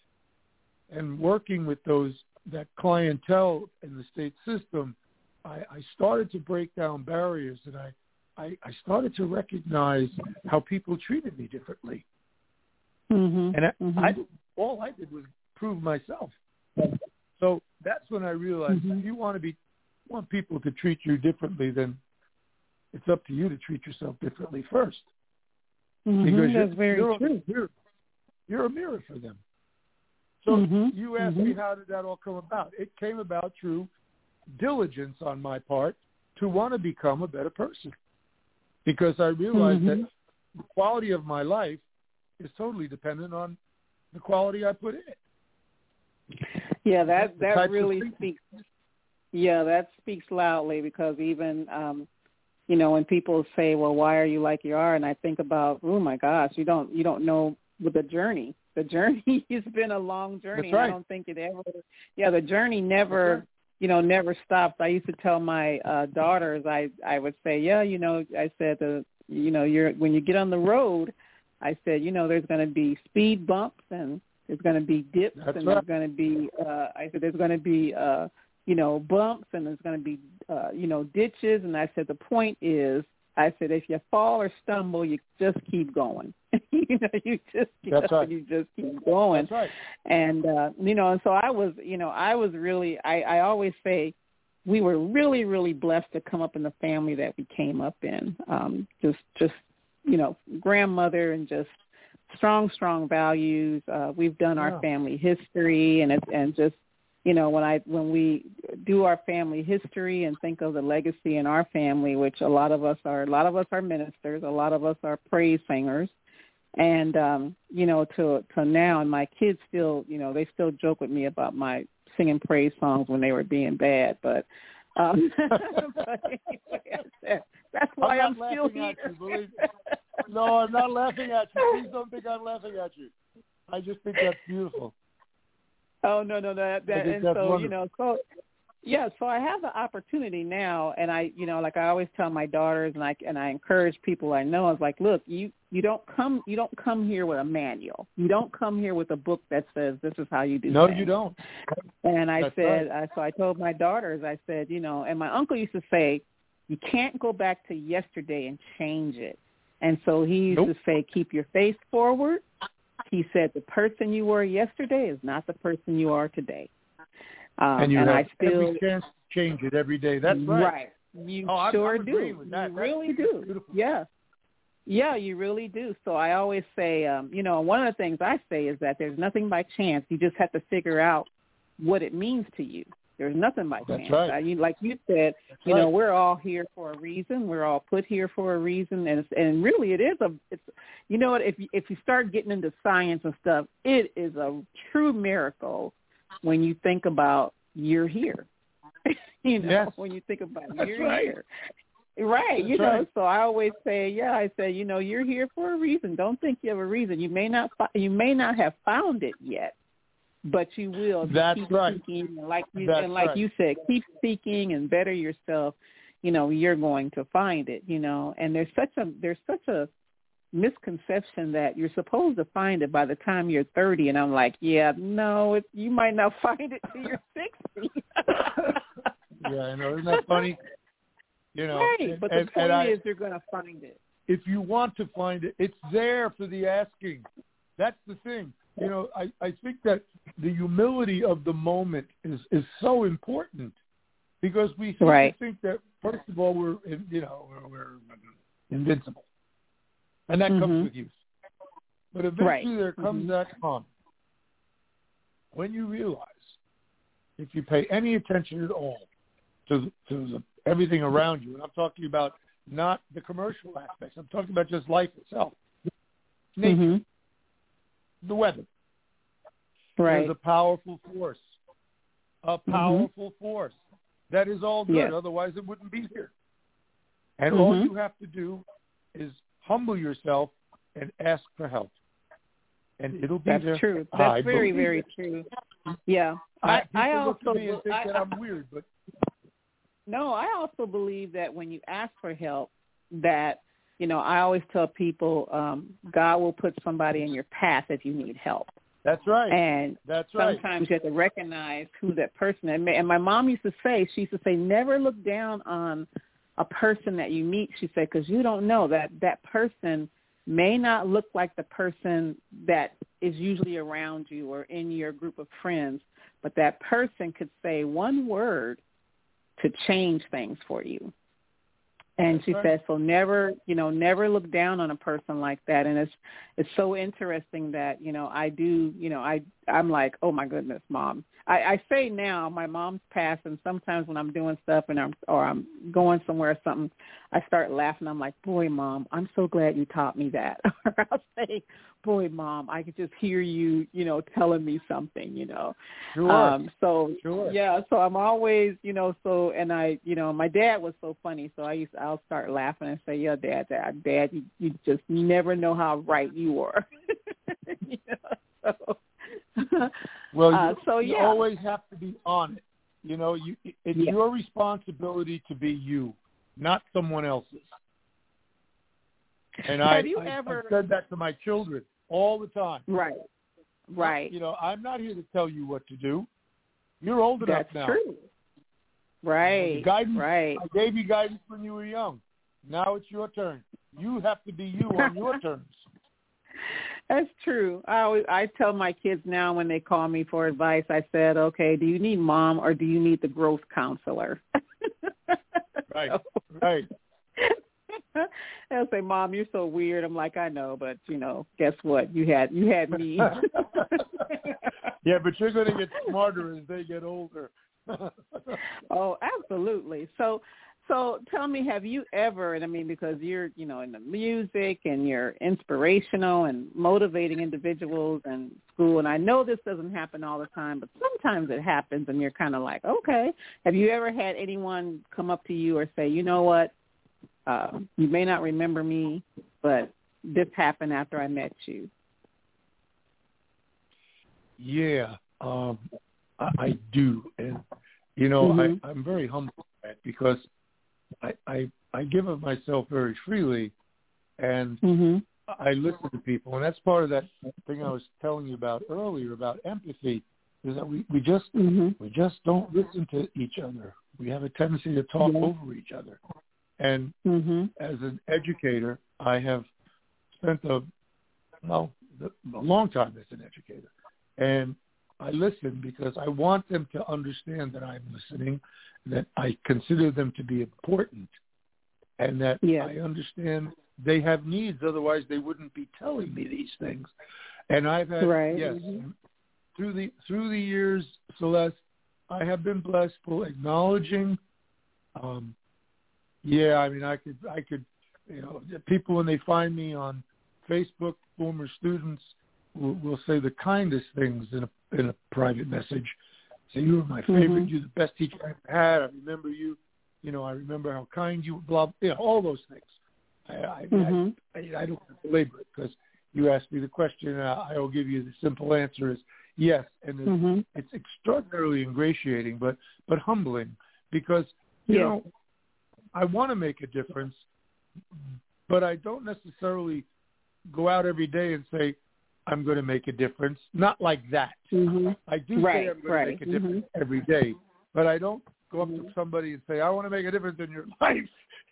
and working with those that clientele in the state system, I, I started to break down barriers, and I, I, I started to recognize how people treated me differently. Mm-hmm. And I, mm-hmm. I all I did was prove myself. So that's when I realized mm-hmm. if you want to be want people to treat you differently, then it's up to you to treat yourself differently first. Mm-hmm. Because that's you're, very you're, true. You're, you're a mirror for them. So mm-hmm. you asked mm-hmm. me, how did that all come about? It came about through diligence on my part to want to become a better person, because I realized mm-hmm. that the quality of my life is totally dependent on the quality I put in it. Yeah, that, The that really speaks. Yeah, that speaks loudly, because even, um, you know, when people say, well, why are you like you are? And I think about, oh my gosh, you don't, you don't know the journey. The journey has been a long journey. That's right. I don't think it ever, yeah, the journey never, right. you know, never stops. I used to tell my uh, daughters, I, I would say, yeah, you know, I said, the, you know, you're, when you get on the road, I said, you know, there's going to be speed bumps, and there's going to be dips, That's and right. there's going to be, uh, I said, there's going to be, uh, you know, bumps, and there's going to be, uh, you know, ditches. And I said, the point is, I said, if you fall or stumble, you just keep going. you know, you just, you, That's know, right. you just keep going. That's right. And, uh, you know, and so I was, you know, I was really, I, I always say we were really, really blessed to come up in the family that we came up in. Um, just, just, you know, grandmother, and just strong, strong values. Uh, we've done Yeah. our family history, and it, and just, you know, when I when we do our family history and think of the legacy in our family, which a lot of us are, a lot of us are ministers, a lot of us are praise singers, and um, you know, to to now, and my kids still, you know, they still joke with me about my singing praise songs when they were being bad, but, um, but anyway, that's why I'm, I'm still laughing here. at you, believe me. No, I'm not laughing at you. Please don't think I'm laughing at you. I just think that's beautiful. Oh no, no, that, that and so wonderful. you know, so yeah, so I have the opportunity now, and I, you know, like I always tell my daughters, and I and I encourage people I know, I was like, look, you you don't come you don't come here with a manual, you don't come here with a book that says this is how you do No, things. you don't. And I That's said, right. I, so I told my daughters, I said, you know, and my uncle used to say, you can't go back to yesterday and change it. And so he used Nope. to say, keep your face forward. He said, the person you were yesterday is not the person you are today. Um, and you and have I still, every chance to change it every day. That's right. Right. You oh, I'm, sure I'm do. With that. You That's, really that's do. Beautiful. Yeah. Yeah, you really do. So I always say, um, you know, one of the things I say is that there's nothing by chance. You just have to figure out what it means to you. There's nothing by That's chance. right. I mean, like you said, That's you right. know, we're all here for a reason. We're all put here for a reason, and it's, and really, it is a. It's, you know what? If you, if you start getting into science and stuff, it is a true miracle when you think about you're here. you know, Yes. when you think about That's you're right. here. Right, That's you know, right. so I always say, yeah, I say, you know, you're here for a reason. Don't think you have a reason. You may not, fi- you may not have found it yet, but you will. If you That's keep right. seeking, and like you, That's and like right. you said, keep seeking and better yourself. You know, you're going to find it. You know, and there's such a there's such a misconception that you're supposed to find it by the time you're thirty, and I'm like, yeah, no, it, you might not find it till you're sixty. Yeah, I know. Isn't that funny? You know, Right, and, but and, the point and is I, you're going to find it. if you want to find it, it's there for the asking. That's the thing. You know, I, I think that the humility of the moment is, is so important because we seem Right. to think that, first of all, we're, you know, we're, we're invincible. And that Mhm. comes with youth. But eventually Right. there comes Mhm. that time when you realize if you pay any attention at all to, to the, everything around you, and I'm talking about not the commercial aspects, I'm talking about just life itself, nature, Mhm. the weather. Right. There's a powerful force, a powerful Mhm. force. That is all good, Yes. otherwise it wouldn't be here. And Mhm. all you have to do is humble yourself and ask for help. And it'll be That's there. true. That's I very, believe very it. true. Yeah. I, I, I people look also at me and think I, that I'm weird, but No, I also believe that when you ask for help, that, you know, I always tell people um, God will put somebody in your path if you need help. that's right. And That's right. sometimes you have to recognize who that person is. And my mom used to say, she used to say, never look down on a person that you meet, she said, because you don't know that that person may not look like the person that is usually around you or in your group of friends, but that person could say one word to change things for you. And That's she right. said, so never, you know, never look down on a person like that. And it's it's so interesting that, you know, I do, you know, I, I'm like, oh, my goodness, Mom. I, I say now my mom's passed, and sometimes when I'm doing stuff and I'm or I'm going somewhere or something, I start laughing. I'm like, boy, Mom, I'm so glad you taught me that. Or I'll say, boy, Mom, I could just hear you, you know, telling me something, you know. Sure. Um, so, Sure. yeah, so I'm always, you know, so, and I, you know, my dad was so funny, so I used to, I'll start laughing and say, yeah, Dad, Dad, Dad, you, you just, you never know how right you are. you know, so. Well, you, uh, so, you yeah. always have to be on it. You know, you, it's Yeah. your responsibility to be you, not someone else's. And Have I, you I, ever, I've said that to my children all the time. right, right. You know, I'm not here to tell you what to do. You're old enough That's now. true. Right, The guidance, right. I gave you guidance when you were young. Now it's your turn. You have to be you on your terms. That's true. I always I tell my kids now when they call me for advice, I said, okay, do you need Mom or do you need the growth counselor? Right, So, right. they'll say, Mom, you're so weird. I'm like, I know, but you know, guess what? You had you had me. Yeah, but you're going to get smarter as they get older. Oh, absolutely. So, so tell me, have you ever, and I mean, because you're, you know, in the music and you're inspirational and motivating individuals in school, and I know this doesn't happen all the time, but sometimes it happens and you're kind of like, okay. Have you ever had anyone come up to you or say, you know what, uh, you may not remember me, but this happened after I met you? Yeah, um, I, I do. And, you know, Mm-hmm. I, I'm very humble at that because I, I, I give of myself very freely, and Mm-hmm. I listen to people. And that's part of that thing I was telling you about earlier about empathy, is that we, we just Mm-hmm. we just don't listen to each other. We have a tendency to talk Yeah. over each other. And Mm-hmm. as an educator, I have spent a, well, a long time as an educator. And I listen because I want them to understand that I'm listening, that I consider them to be important, and that Yeah. I understand they have needs. Otherwise, they wouldn't be telling me these things. And I've had, Right. yes, Mm-hmm. through the through the years, Celeste, I have been blessed for acknowledging. Um, yeah, I mean, I could, I could, you know, people when they find me on Facebook, former students will, will say the kindest things in a in a private message. Say, you were my favorite. Mm-hmm. You're the best teacher I ever had. I remember you. You know, I remember how kind you were. Blah, you know, all those things. I, I, mm-hmm. I, I, I don't want to belabor it because you asked me the question. And I will give you the simple answer is yes, and it's, mm-hmm. it's extraordinarily ingratiating, but but humbling because you yeah. know I want to make a difference, but I don't necessarily go out every day and say I'm going to make a difference. Not like that. Mm-hmm. I do right, say I'm going right. to make a difference mm-hmm. every day, but I don't go up mm-hmm. to somebody and say I want to make a difference in your life.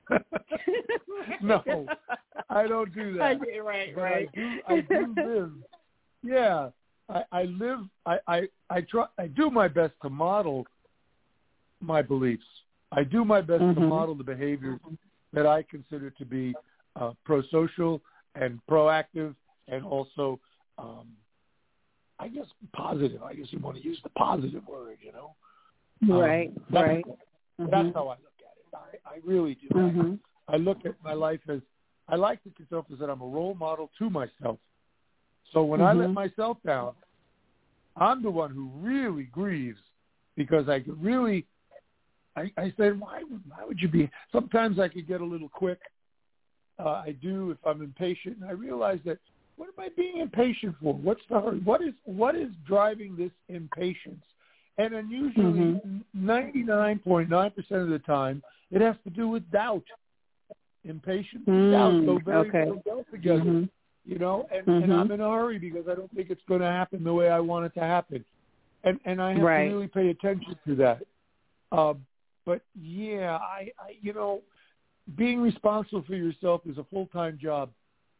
No, I don't do that. I get right, but right. I do, I do live. Yeah, I, I live. I, I, I try. I do my best to model my beliefs. I do my best mm-hmm. to model the behaviors that I consider to be uh, pro-social and proactive, and also, um, I guess, positive. I guess you want to use the positive word, you know. Right. Um, that's, right. That's mm-hmm. how I look at it. I, I really do. Mm-hmm. I, I look at my life as I like to myself as that I'm a role model to myself. So when mm-hmm. I let myself down, I'm the one who really grieves because I could really. I, I said, why would why would you be? Sometimes I could get a little quick. Uh, I do if I'm impatient, and I realize that. What am I being impatient for? What's the hurry? What is what is driving this impatience? And then usually ninety-nine point nine percent of the time, it has to do with doubt. Impatience and mm, doubt go very okay. well together. Mm-hmm. You know, and, mm-hmm. and I'm in a hurry because I don't think it's going to happen the way I want it to happen. And and I have right. to really pay attention to that. Uh, but, yeah, I, I you know, being responsible for yourself is a full-time job.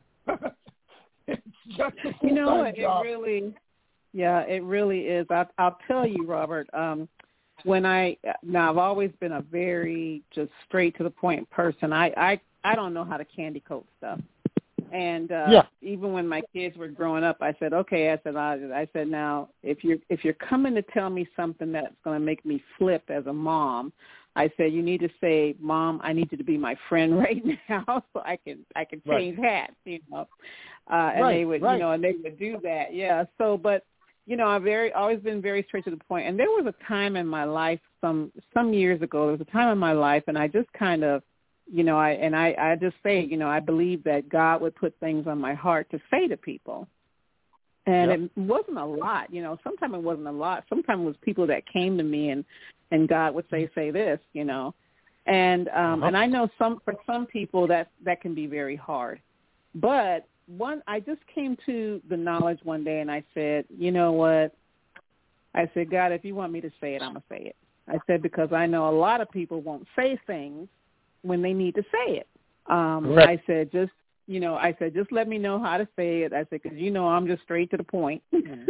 It's just a full-time you know what? job. It really, yeah, it really is. I, I'll tell you, Robert. Um, when I now I've always been a very just straight to the point person. I I, I don't know how to candy coat stuff. And uh, yeah. even when my kids were growing up, I said, okay. I said, I, I said, now if you're if you're coming to tell me something that's going to make me flip as a mom, I said, you need to say, Mom, I need you to be my friend right now, so I can I can change right. hats, you know. Uh, and right, they would, right. you know, and they would do that, yeah. So, but you know, I've very always been very straight to the point. And there was a time in my life, some some years ago, there was a time in my life, and I just kind of, you know, I and I, I just say, you know, I believe that God would put things on my heart to say to people. And yep. it wasn't a lot, you know. Sometimes it wasn't a lot. Sometimes it was people that came to me, and, and God would say, say this, you know. And um, uh-huh. and I know some for some people that that can be very hard. But one, I just came to the knowledge one day, and I said, you know what? I said, God, if you want me to say it, I'm gonna say it. I said because I know a lot of people won't say things when they need to say it. Um, right. I said, just, you know, I said, just let me know how to say it. I said, because, you know, I'm just straight to the point.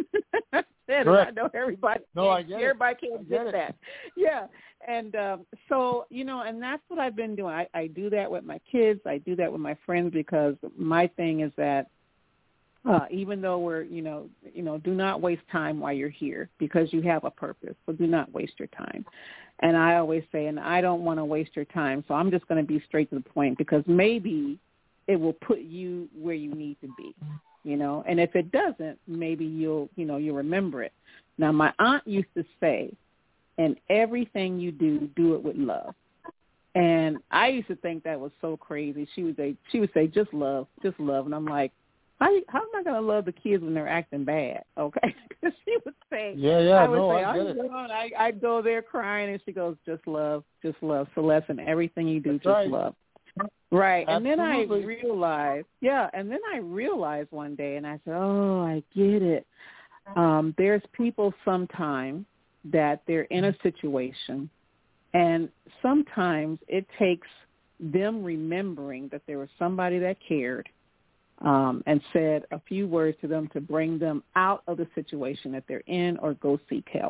I said, I know everybody, no, I get everybody it. can't get get that. Yeah. And um, so, you know, and that's what I've been doing. I, I do that with my kids. I do that with my friends because my thing is that uh, even though we're, you know, you know, do not waste time while you're here because you have a purpose. So do not waste your time. And I always say, and I don't want to waste your time, so I'm just going to be straight to the point because maybe it will put you where you need to be, you know. And if it doesn't, maybe you'll, you know, you'll remember it. Now, my aunt used to say, in everything you do, do it with love. And I used to think that was so crazy. She would say, she would say, just love, just love. And I'm like, how, how am I going to love the kids when they're acting bad? Okay. Because she would say, yeah, yeah, I would no, say, I get it. I, I'd go there crying, and she goes, just love, just love. Celeste, and everything you do, That's just right. love. Right. Absolutely. And then I realized, yeah, and then I realized one day, and I said, oh, I get it. Um, there's people sometimes that they're in a situation, and sometimes it takes them remembering that there was somebody that cared, Um, and said a few words to them to bring them out of the situation that they're in or go seek help.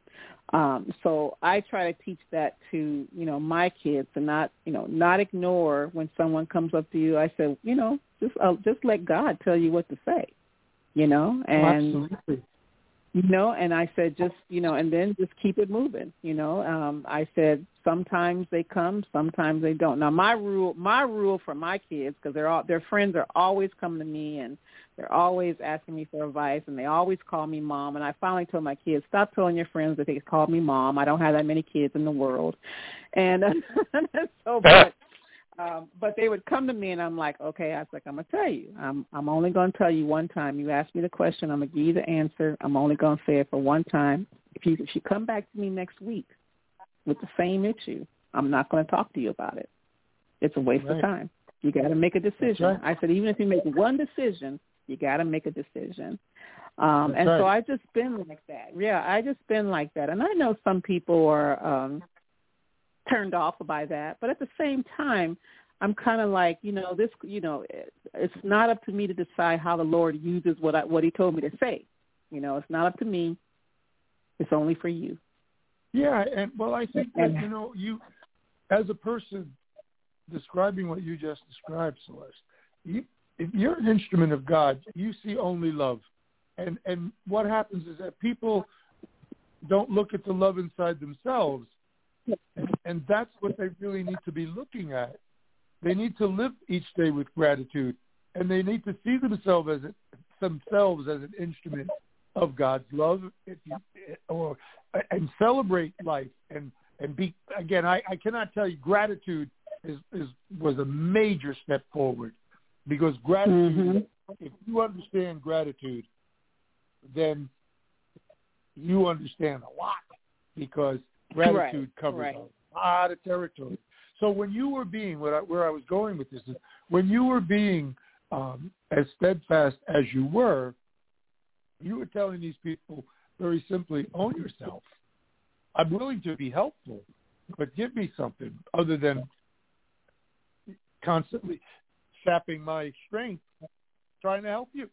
Um, so I try to teach that to, you know, my kids to not, you know, not ignore when someone comes up to you. I said, you know, just uh, just let God tell you what to say, you know. And Absolutely. You know, and I said, just, you know, and then just keep it moving. You know, um, I said, sometimes they come, sometimes they don't. Now, my rule, my rule for my kids, because they're all, their friends are always coming to me and they're always asking me for advice, and they always call me mom. And I finally told my kids, stop telling your friends that they call me mom. I don't have that many kids in the world. And uh, so, but, um, but they would come to me, and I'm like, okay, I was like, I'm going to tell you. I'm I'm only going to tell you one time. You ask me the question, I'm going to give you the answer. I'm only going to say it for one time. If you, if you come back to me next week with the same issue, I'm not going to talk to you about it. It's a waste right. of time. You got to make a decision. Right. I said, even if you make one decision, you got to make a decision. Um, and right. so I just been like that. Yeah, I just been like that. And I know some people are um, turned off by that. But at the same time, I'm kind of like, you know, this, you know, it, it's not up to me to decide how the Lord uses what I, what he told me to say. You know, it's not up to me. It's only for you. Yeah. And, well, I think that, you know, you, as a person describing what you just described, Celeste, you, if you're an instrument of God, you see only love. And and what happens is that people don't look at the love inside themselves, and, and that's what they really need to be looking at. They need to live each day with gratitude, and they need to see themselves as a, themselves as an instrument of God's love, if you, or and celebrate life and and be again. I, I cannot tell you, gratitude is, is was a major step forward. Because gratitude, mm-hmm. if you understand gratitude, then you understand a lot, because gratitude right. covers right. a lot of territory. So when you were being, where I, where I was going with this is, when you were being um, as steadfast as you were, you were telling these people very simply, own yourself. I'm willing to be helpful, but give me something other than constantly sapping my strength, trying to help you.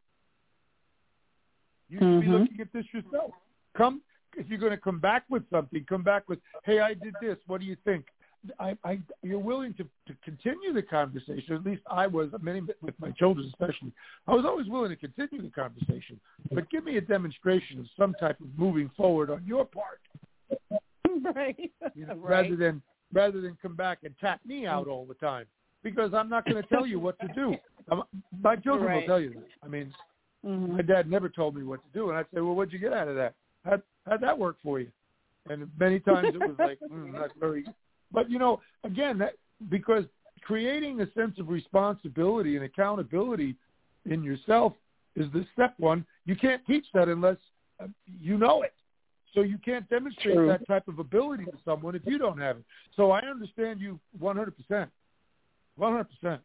You should mm-hmm. be looking at this yourself. Come, if you're going to come back with something, come back with, hey, I did this. What do you think? I, I, you're willing to, to continue the conversation. At least I was, many with my children especially. I was always willing to continue the conversation. But give me a demonstration of some type of moving forward on your part. Right. You know, right. Rather than rather than come back and tap me out all the time. Because I'm not going to tell you what to do. I'm, my children right. will tell you that. I mean, mm-hmm. my dad never told me what to do. And I'd say, well, what'd you get out of that? How'd, how'd that work for you? And many times it was like, mm, not very good. But, you know, again, that, because creating a sense of responsibility and accountability in yourself is the step one. You can't teach that unless uh, you know it. So you can't demonstrate True. that type of ability to someone if you don't have it. So I understand you one hundred percent. one hundred percent.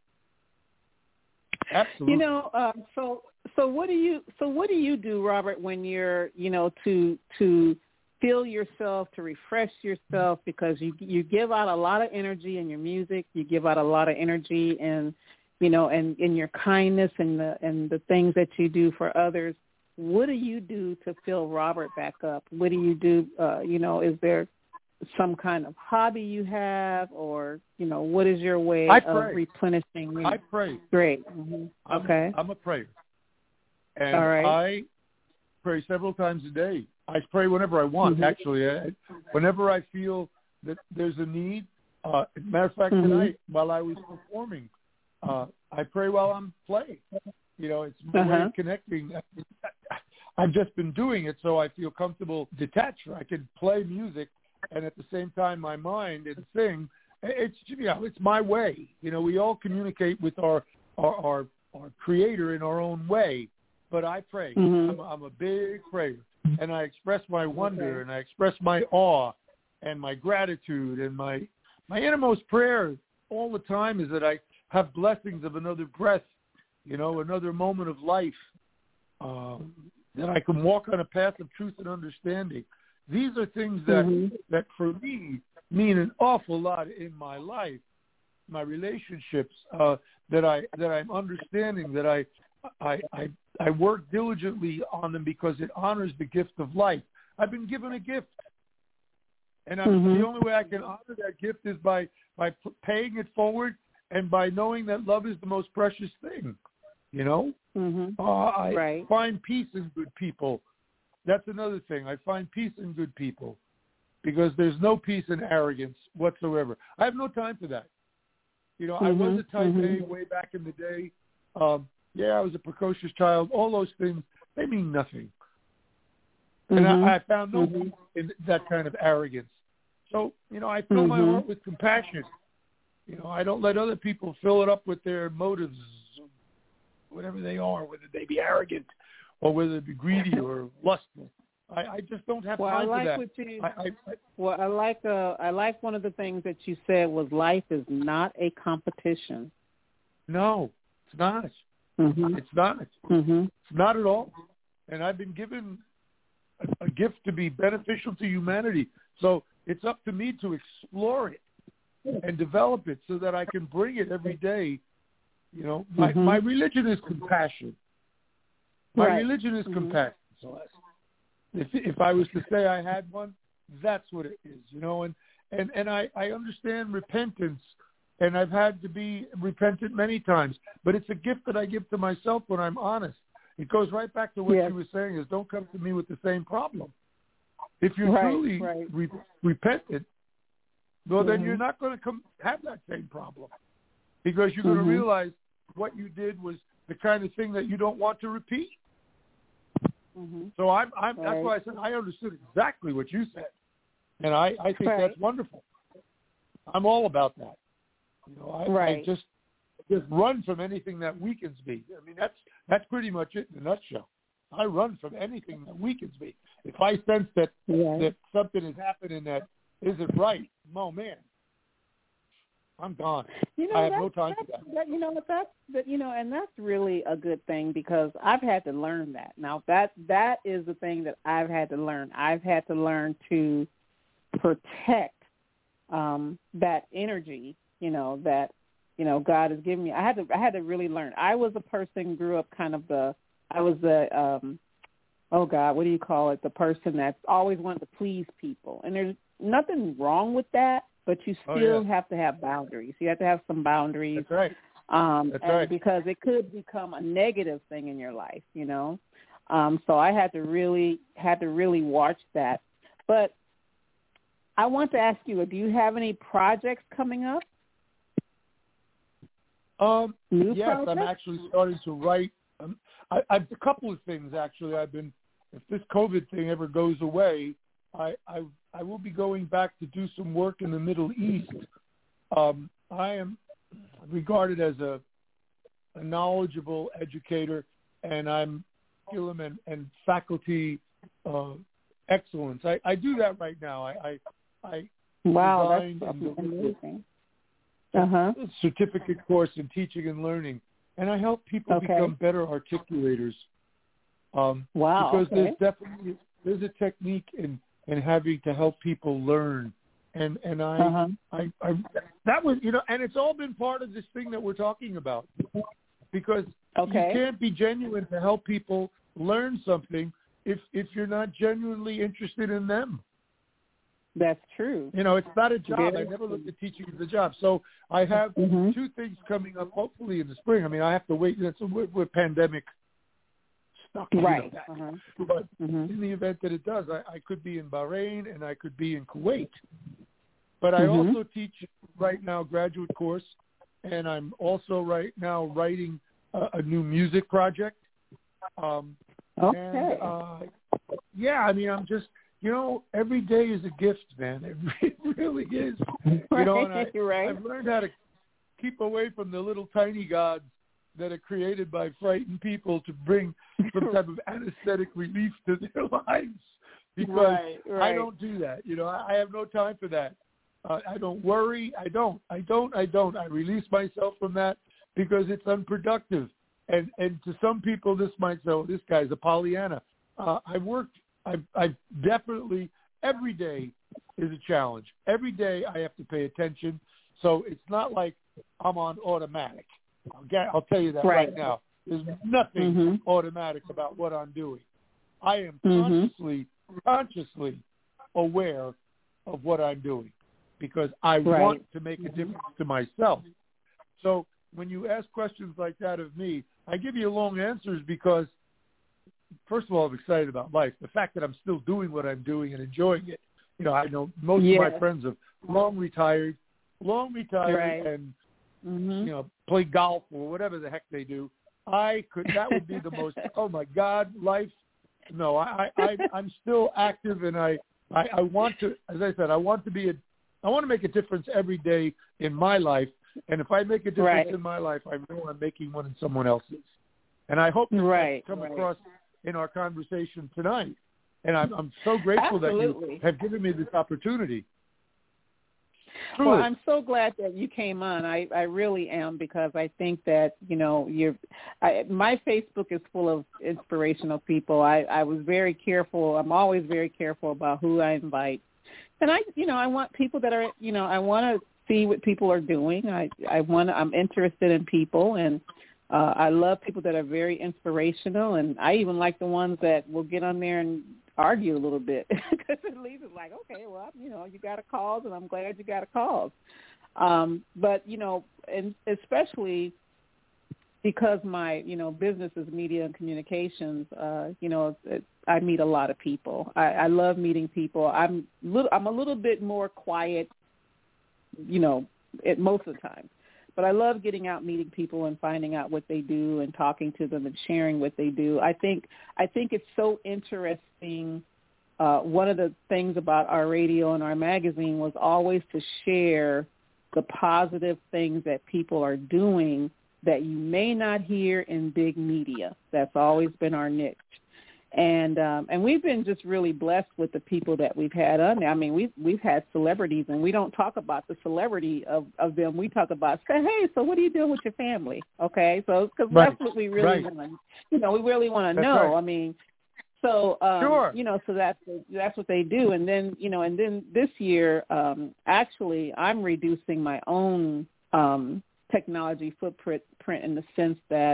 Absolutely. You know, uh, so so what do you so what do you do, Robert, when you're, you know, to to feel yourself, to refresh yourself, because you you give out a lot of energy in your music, you give out a lot of energy in, you know, and in your kindness and the and the things that you do for others. What do you do to fill Robert back up? What do you do? Uh, you know, is there some kind of hobby you have, or, you know, what is your way of replenishing? You know? I pray. Great. Mm-hmm. I'm, okay. I'm a prayer. And All right. I pray several times a day. I pray whenever I want, mm-hmm. actually. I, whenever I feel that there's a need. Uh, matter of fact, mm-hmm. tonight, while I was performing, uh, I pray while I'm playing. You know, it's my uh-huh. way of connecting. I've just been doing it, so I feel comfortable detached. I can play music and at the same time my mind and sing. It's, you know, it's my way. You know, we all communicate with our our our, our Creator in our own way. But I pray. Mm-hmm. I'm, I'm a big prayer, and I express my wonder, okay. and I express my awe, and my gratitude, and my my innermost prayer all the time is that I have blessings of another breath, you know, another moment of life, um, that I can walk on a path of truth and understanding. These are things that mm-hmm. that for me mean an awful lot in my life, my relationships, uh, that I that I'm understanding, that I I, I I work diligently on them because it honors the gift of life. I've been given a gift, and I'm, mm-hmm. the only way I can honor that gift is by by paying it forward and by knowing that love is the most precious thing. You know, mm-hmm. uh, I right. find peace in good people. that's another thing. I find peace in good people because there's no peace in arrogance whatsoever. I have no time for that. You know, mm-hmm. I was a type mm-hmm. A way back in the day. Um, yeah, I was a precocious child. All those things, they mean nothing. And mm-hmm. I, I found no mm-hmm. in that kind of arrogance. So, you know, I fill mm-hmm. my heart with compassion. You know, I don't let other people fill it up with their motives, whatever they are, whether they be arrogant or whether they be greedy or lustful. I, I just don't have well, time I like for that. What you, I, I, I, well, I like uh, I like one of the things that you said was life is not a competition. No, it's not. Mm-hmm. It's not. Mm-hmm. It's not at all. And I've been given a, a gift to be beneficial to humanity. So it's up to me to explore it and develop it so that I can bring it every day. You know, my, mm-hmm. my religion is compassion. My right. religion is mm-hmm. compassion, Celeste. If if I was to say I had one, that's what it is, you know. And and, and I, I understand repentance, and I've had to be repentant many times. But it's a gift that I give to myself when I'm honest. It goes right back to what yes. you were saying: is don't come to me with the same problem. If you're right, truly right. Re- repentant, well, mm-hmm. then you're not going to come have that same problem because you're going mm-hmm. to realize what you did was the kind of thing that you don't want to repeat. Mm-hmm. So I'm, I'm right. that's why I said I understood exactly what you said, and I, I think right. that's wonderful. I'm all about that. You know, I, right. I just just run from anything that weakens me. I mean, that's that's pretty much it in a nutshell. I run from anything that weakens me. If I sense that yeah. that something is happening that isn't right, oh man, I'm gone. You know, I have that, no time that, for that. that. You know, that's that. You know, and that's really a good thing because I've had to learn that. Now, that that is the thing that I've had to learn. I've had to learn to protect um, that energy. You know that you know God has given me. I had to. I had to really learn. I was a person grew up kind of the. I was the. Um, oh God, what do you call it? The person that's always wanted to please people, and there's nothing wrong with that. But you still oh, yeah. have to have boundaries. You have to have some boundaries. That's right. Um, That's and right. Because it could become a negative thing in your life, you know. Um, so I had to really had to really watch that. But I want to ask you: do you have any projects coming up? Um, New yes, projects? I'm actually starting to write. Um, I, I've a couple of things actually. I've been. If this COVID thing ever goes away, I, I I will be going back to do some work in the Middle East. Um, I am regarded as a, a knowledgeable educator, and I'm curriculum and, and faculty uh, excellence. I, I do that right now. I I, I wow, designed that's and amazing. Uh-huh. a certificate course in teaching and learning, and I help people okay. become better articulators. Um, wow, because okay. there's definitely there's a technique in and having to help people learn, and and I, uh-huh. I I that was you know, and it's all been part of this thing that we're talking about, because okay. you can't be genuine to help people learn something if if you're not genuinely interested in them. That's true. You know, it's not a job. Very I never looked at teaching as a job. So I have mm-hmm. two things coming up, hopefully in the spring. I mean, I have to wait. That's we're, we're pandemic. Stuck, right. You know, uh-huh. But mm-hmm. in the event that it does, I, I could be in Bahrain and I could be in Kuwait. But I mm-hmm. also teach right now graduate course, and I'm also right now writing a, a new music project. Um, okay. And, uh, yeah, I mean, I'm just, you know, every day is a gift, man. It really is. You know, and I, right. I've learned how to keep away from the little tiny gods that are created by frightened people to bring some type of anesthetic relief to their lives, because right, right. I don't do that. You know, I, I have no time for that. Uh, I don't worry. I don't. I don't. I don't. I release myself from that because it's unproductive. And and to some people, this might say, "Oh, this guy's a Pollyanna." Uh, I've worked. I've, I've definitely every day is a challenge. Every day I have to pay attention. So it's not like I'm on automatic. I'll, get, I'll tell you that right, right now. There's nothing mm-hmm. automatic about what I'm doing. I am mm-hmm. consciously, consciously aware of what I'm doing because I right. want to make a difference to myself. So when you ask questions like that of me, I give you long answers because first of all, I'm excited about life. The fact that I'm still doing what I'm doing and enjoying it. You know, I know most yes. of my friends have long retired, long retired, right. and mm-hmm. you know, play golf or whatever the heck they do. I could. That would be the most. Oh my God, life. No, I, I, I'm still active, and I, I, I want to. As I said, I want to be a. I want to make a difference every day in my life, and if I make a difference right. in my life, I know I'm making one in someone else's. And I hope that right. come right. across in our conversation tonight. And I'm, I'm so grateful Absolutely. that you have given me this opportunity. Truly. Well, I'm so glad that you came on. I, I really am, because I think that, you know, you're, I, my Facebook is full of inspirational people. I, I was very careful. I'm always very careful about who I invite. And I, you know, I want people that are, you know, I want to see what people are doing. I, I want to, I'm interested in people, and uh, I love people that are very inspirational. And I even like the ones that will get on there and argue a little bit, because at least it's like, okay, well, you know, you got a cause, and I'm glad you got a cause. Um, but, you know, and especially because my, you know, business is media and communications, uh, you know, it, I meet a lot of people. I, I love meeting people. I'm little, I'm a little bit more quiet, you know, at most of the time. But I love getting out, meeting people, and finding out what they do, and talking to them and sharing what they do. I think I think it's so interesting. Uh, one of the things about our radio and our magazine was always to share the positive things that people are doing that you may not hear in big media. That's always been our niche. And um, and we've been just really blessed with the people that we've had on there. I mean, we've, we've had celebrities, and we don't talk about the celebrity of, of them. We talk about, say, hey, so what are you doing with your family? Okay, so because right. that's what we really right. want to, you know, we really want to that's know. Right. I mean, so, um, sure. you know, so that's, that's what they do. And then, you know, and then this year, um, actually, I'm reducing my own um, technology footprint print in the sense that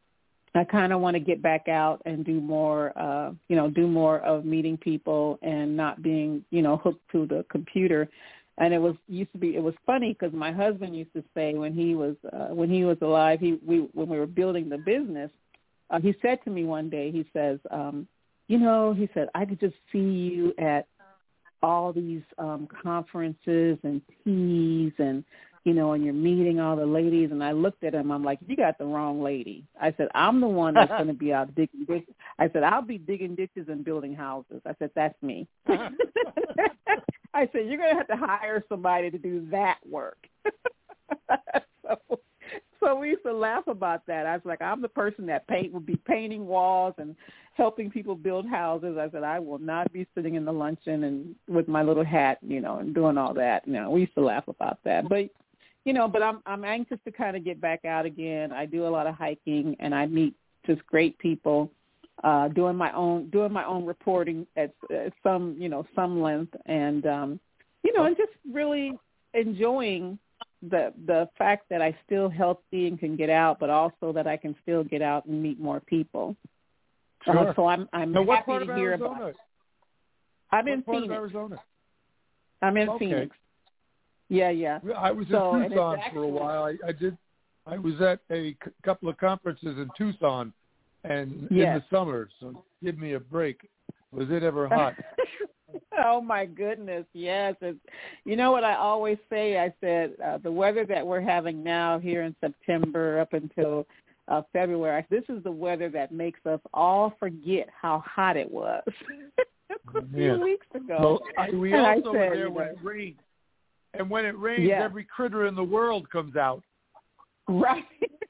I kind of want to get back out and do more, uh, you know, do more of meeting people and not being, you know, hooked to the computer. And it was used to be, it was funny because my husband used to say when he was, uh, when he was alive, he, we, when we were building the business, uh, he said to me one day, he says, um, you know, he said, I could just see you at all these um, conferences and teas and, you know, and you're meeting all the ladies. And I looked at him. I'm like, you got the wrong lady. I said, I'm the one that's going to be out digging ditches. I said, I'll be digging ditches and building houses. I said, that's me. I said, you're going to have to hire somebody to do that work. so, so we used to laugh about that. I was like, I'm the person that paint would be painting walls and helping people build houses. I said, I will not be sitting in the luncheon and with my little hat, you know, and doing all that. You know, we used to laugh about that. But You know, but I'm I'm anxious to kind of get back out again. I do a lot of hiking, and I meet just great people, uh, doing my own doing my own reporting at, at some you know some length, and um, you know, and just really enjoying the the fact that I still healthy and can get out, but also that I can still get out and meet more people. Sure. Uh, so I'm I'm now, happy to hear Arizona? about it. I'm what in part Phoenix. Of Arizona? I'm in okay. Phoenix. Yeah, yeah. I was so, in Tucson actually, for a while. I, I did. I was at a c- couple of conferences in Tucson, and yes. in the summer. So give me a break. Was it ever hot? Oh my goodness, yes. It's, you know what I always say? I said uh, the weather that we're having now here in September up until uh, February. This is the weather that makes us all forget how hot it was a few yeah. weeks ago. Well, I, we and also I said, were there you when know, it rained. And when it rains, yes. every critter in the world comes out. Right.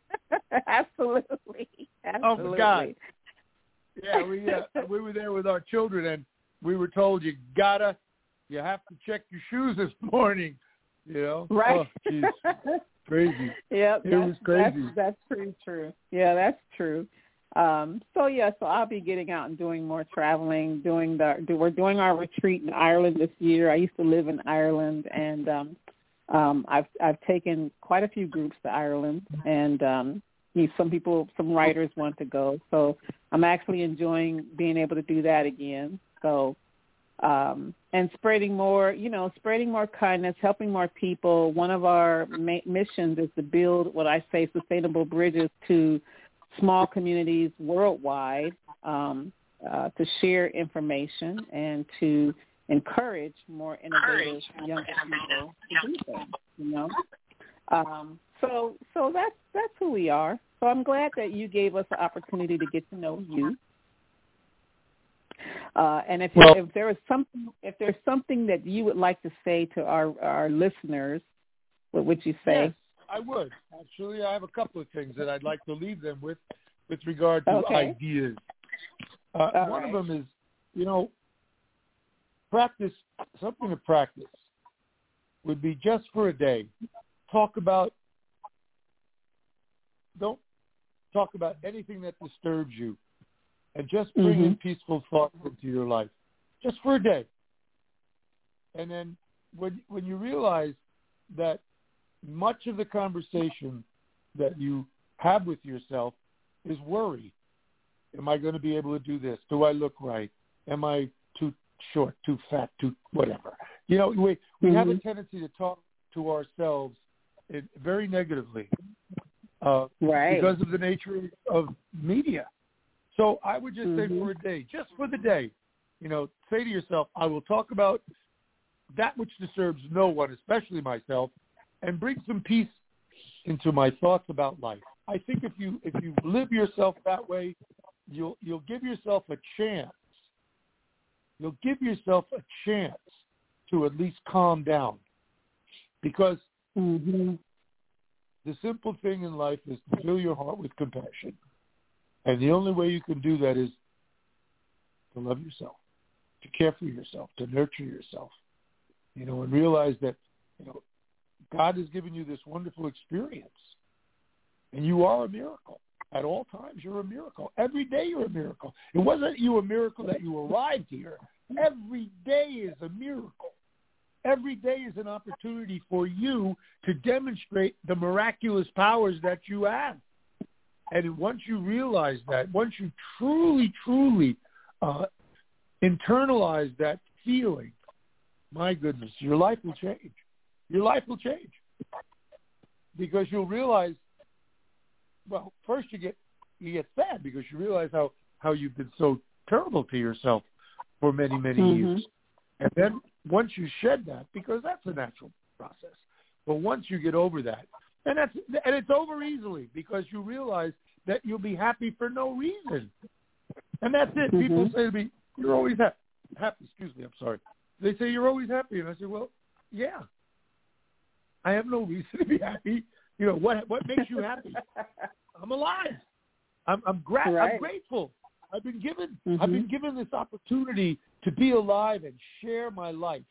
Absolutely. Absolutely. Oh, my God. Yeah, we uh, we were there with our children, and we were told you gotta, you have to check your shoes this morning. You know? Right. Oh, geez. Crazy. Yeah, it was crazy. That's, that's pretty true. Yeah, that's true. Um, so yeah, so I'll be getting out and doing more traveling. Doing the do, we're doing our retreat in Ireland this year. I used to live in Ireland, and um, um, I've I've taken quite a few groups to Ireland, and um, you know, some people, some writers want to go. So I'm actually enjoying being able to do that again. So um, and spreading more, you know, spreading more kindness, helping more people. One of our ma- missions is to build what I say sustainable bridges to small communities worldwide um, uh, to share information and to encourage more innovative young people to do things, you know. Um, so so that's that's who we are. So I'm glad that you gave us the opportunity to get to know you. Uh, and if, well, if there is something, if there's something that you would like to say to our, our listeners, what would you say? Yes, I would. Actually, I have a couple of things that I'd like to leave them with, with regard to okay. ideas. Uh, one right. of them is, you know, practice, something to practice would be just for a day. Talk about, don't talk about anything that disturbs you, and just bring mm-hmm. in peaceful thoughts into your life, just for a day. And then when when you realize that much of the conversation that you have with yourself is worry. Am I going to be able to do this? Do I look right? Am I too short, too fat, too whatever? You know, we we mm-hmm. have a tendency to talk to ourselves in, very negatively uh, right. because of the nature of media. So I would just mm-hmm. say for a day, just for the day, you know, say to yourself, I will talk about that which disturbs no one, especially myself, and bring some peace into my thoughts about life. I think if you if you live yourself that way, you'll you'll give yourself a chance. You'll give yourself a chance to at least calm down. Because mm-hmm. the simple thing in life is to fill your heart with compassion. And the only way you can do that is to love yourself, to care for yourself, to nurture yourself, you know, and realize that, you know, God has given you this wonderful experience, and you are a miracle. At all times, you're a miracle. Every day, you're a miracle. It wasn't you a miracle that you arrived here. Every day is a miracle. Every day is an opportunity for you to demonstrate the miraculous powers that you have. And once you realize that, once you truly, truly uh, internalize that feeling, my goodness, your life will change. Your life will change. Because you'll realize, well, first you get you get sad because you realize how, how you've been so terrible to yourself for many, many mm-hmm. years. And then once you shed that, because that's a natural process, but once you get over that, and that's and it's over easily because you realize that you'll be happy for no reason. And that's it. Mm-hmm. People say to me, you're always ha- happy. Excuse me, I'm sorry. They say, you're always happy. And I say, well, yeah. I have no reason to be happy. You know, what what makes you happy? I'm alive. I'm I'm, gra- right. I'm grateful. I've been given mm-hmm. I've been given this opportunity to be alive and share my life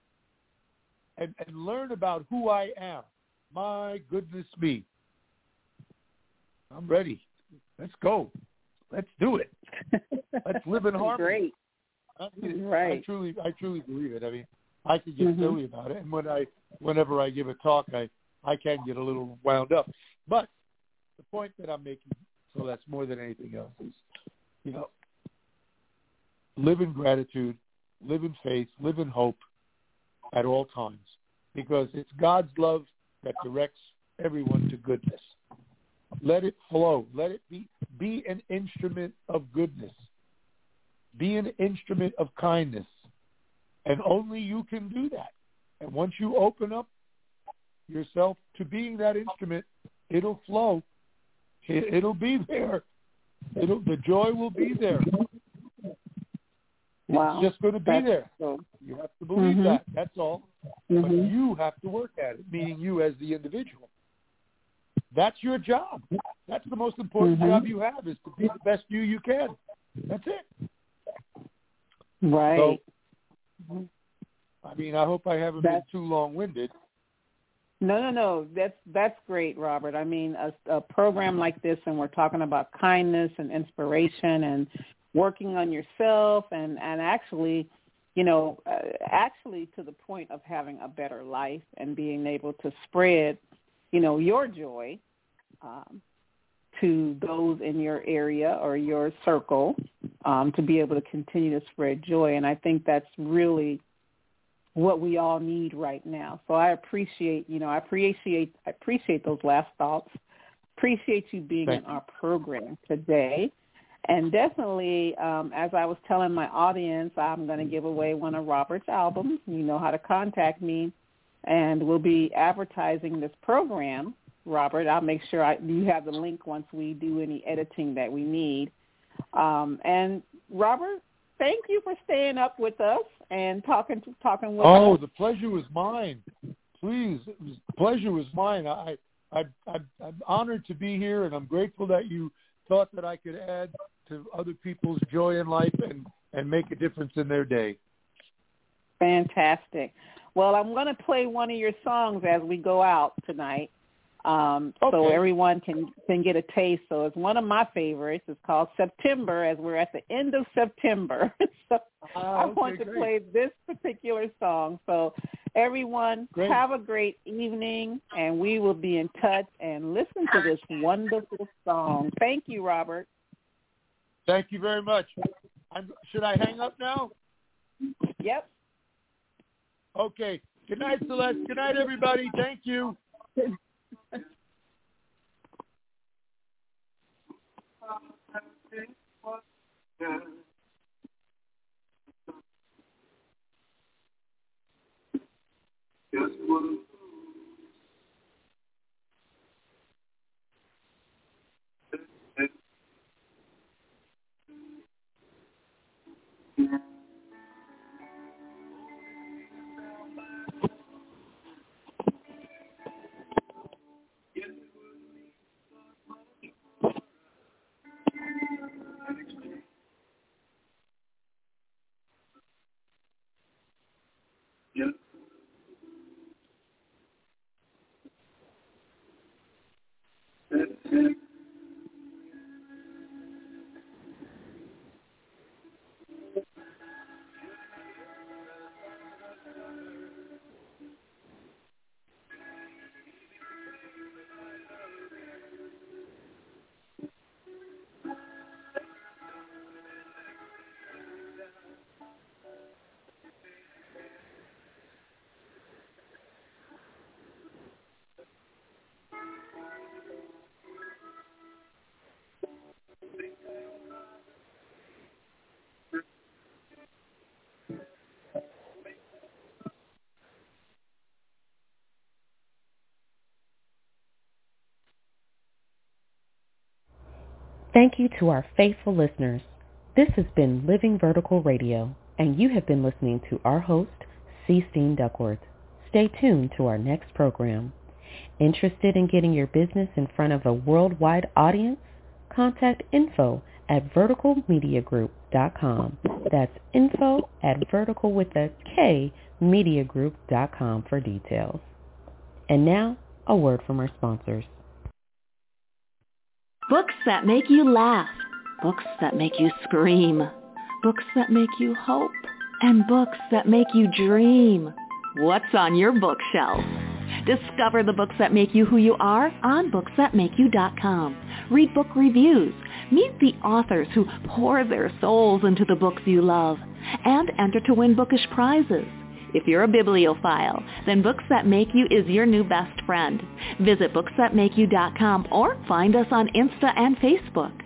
and, and learn about who I am. My goodness me. I'm ready. Let's go. Let's do it. Let's live in harmony. Great. I, mean, right. I truly I truly believe it. I mean, I could get mm-hmm. silly about it, and when I whenever I give a talk, I, I can get a little wound up. But the point that I'm making, so that's more than anything else, is, you know, live in gratitude, live in faith, live in hope at all times, because it's God's love that directs everyone to goodness. Let it flow. Let it be, be an instrument of goodness. Be an instrument of kindness. And only you can do that. And once you open up yourself to being that instrument, it'll flow. It, it'll be there. It'll, the joy will be there. Wow. It's just going to be That's there. So, you have to believe mm-hmm. that. That's all. Mm-hmm. But you have to work at it, meaning you as the individual. That's your job. That's the most important mm-hmm. job you have, is to be the best you you can. That's it. Right. So, I mean, I hope I haven't that's, been too long-winded. No, no, no. That's that's great, Robert. I mean, a, a program like this, and we're talking about kindness and inspiration and working on yourself, and, and actually, you know, uh, actually to the point of having a better life and being able to spread, you know, your joy um, to those in your area or your circle, um, to be able to continue to spread joy. And I think that's really what we all need right now. So I appreciate, you know, I appreciate, I appreciate those last thoughts. Appreciate you being Thank in you. our program today. And definitely, um, as I was telling my audience, I'm going to give away one of Robert's albums. You know how to contact me. And we'll be advertising this program. Robert, I'll make sure I, you have the link once we do any editing that we need. Um, and, Robert, thank you for staying up with us and talking talking with oh, us. Oh, the pleasure was mine. Please, it was, the pleasure was mine. I, I, I, I'm honored to be here, and I'm grateful that you thought that I could add to other people's joy in life and, and make a difference in their day. Fantastic. Well, I'm going to play one of your songs as we go out tonight, um, okay. so everyone can, can get a taste. So it's one of my favorites. It's called September, as we're at the end of September. so uh, I okay, want to great. play this particular song. So everyone, great. have a great evening, and we will be in touch and listen to this wonderful song. Thank you, Robert. Thank you very much. I'm, should I hang up now? Yep. Okay. Good night, Celeste. Good night, everybody. Thank you. Yeah. Thank you to our faithful listeners. This has been Living Vertical Radio, and you have been listening to our host, C. Steen Duckworth. Stay tuned to our next program. Interested in getting your business in front of a worldwide audience? Contact info at vertical media group dot com. That's info at vertical with a K media group dot com for details. And now, a word from our sponsors. Books that make you laugh, books that make you scream, books that make you hope, and books that make you dream. What's on your bookshelf? Discover the books that make you who you are on books that make you dot com. Read book reviews. Meet the authors who pour their souls into the books you love. And enter to win bookish prizes. If you're a bibliophile, then Books That Make You is your new best friend. Visit books that make you dot com or find us on Insta and Facebook.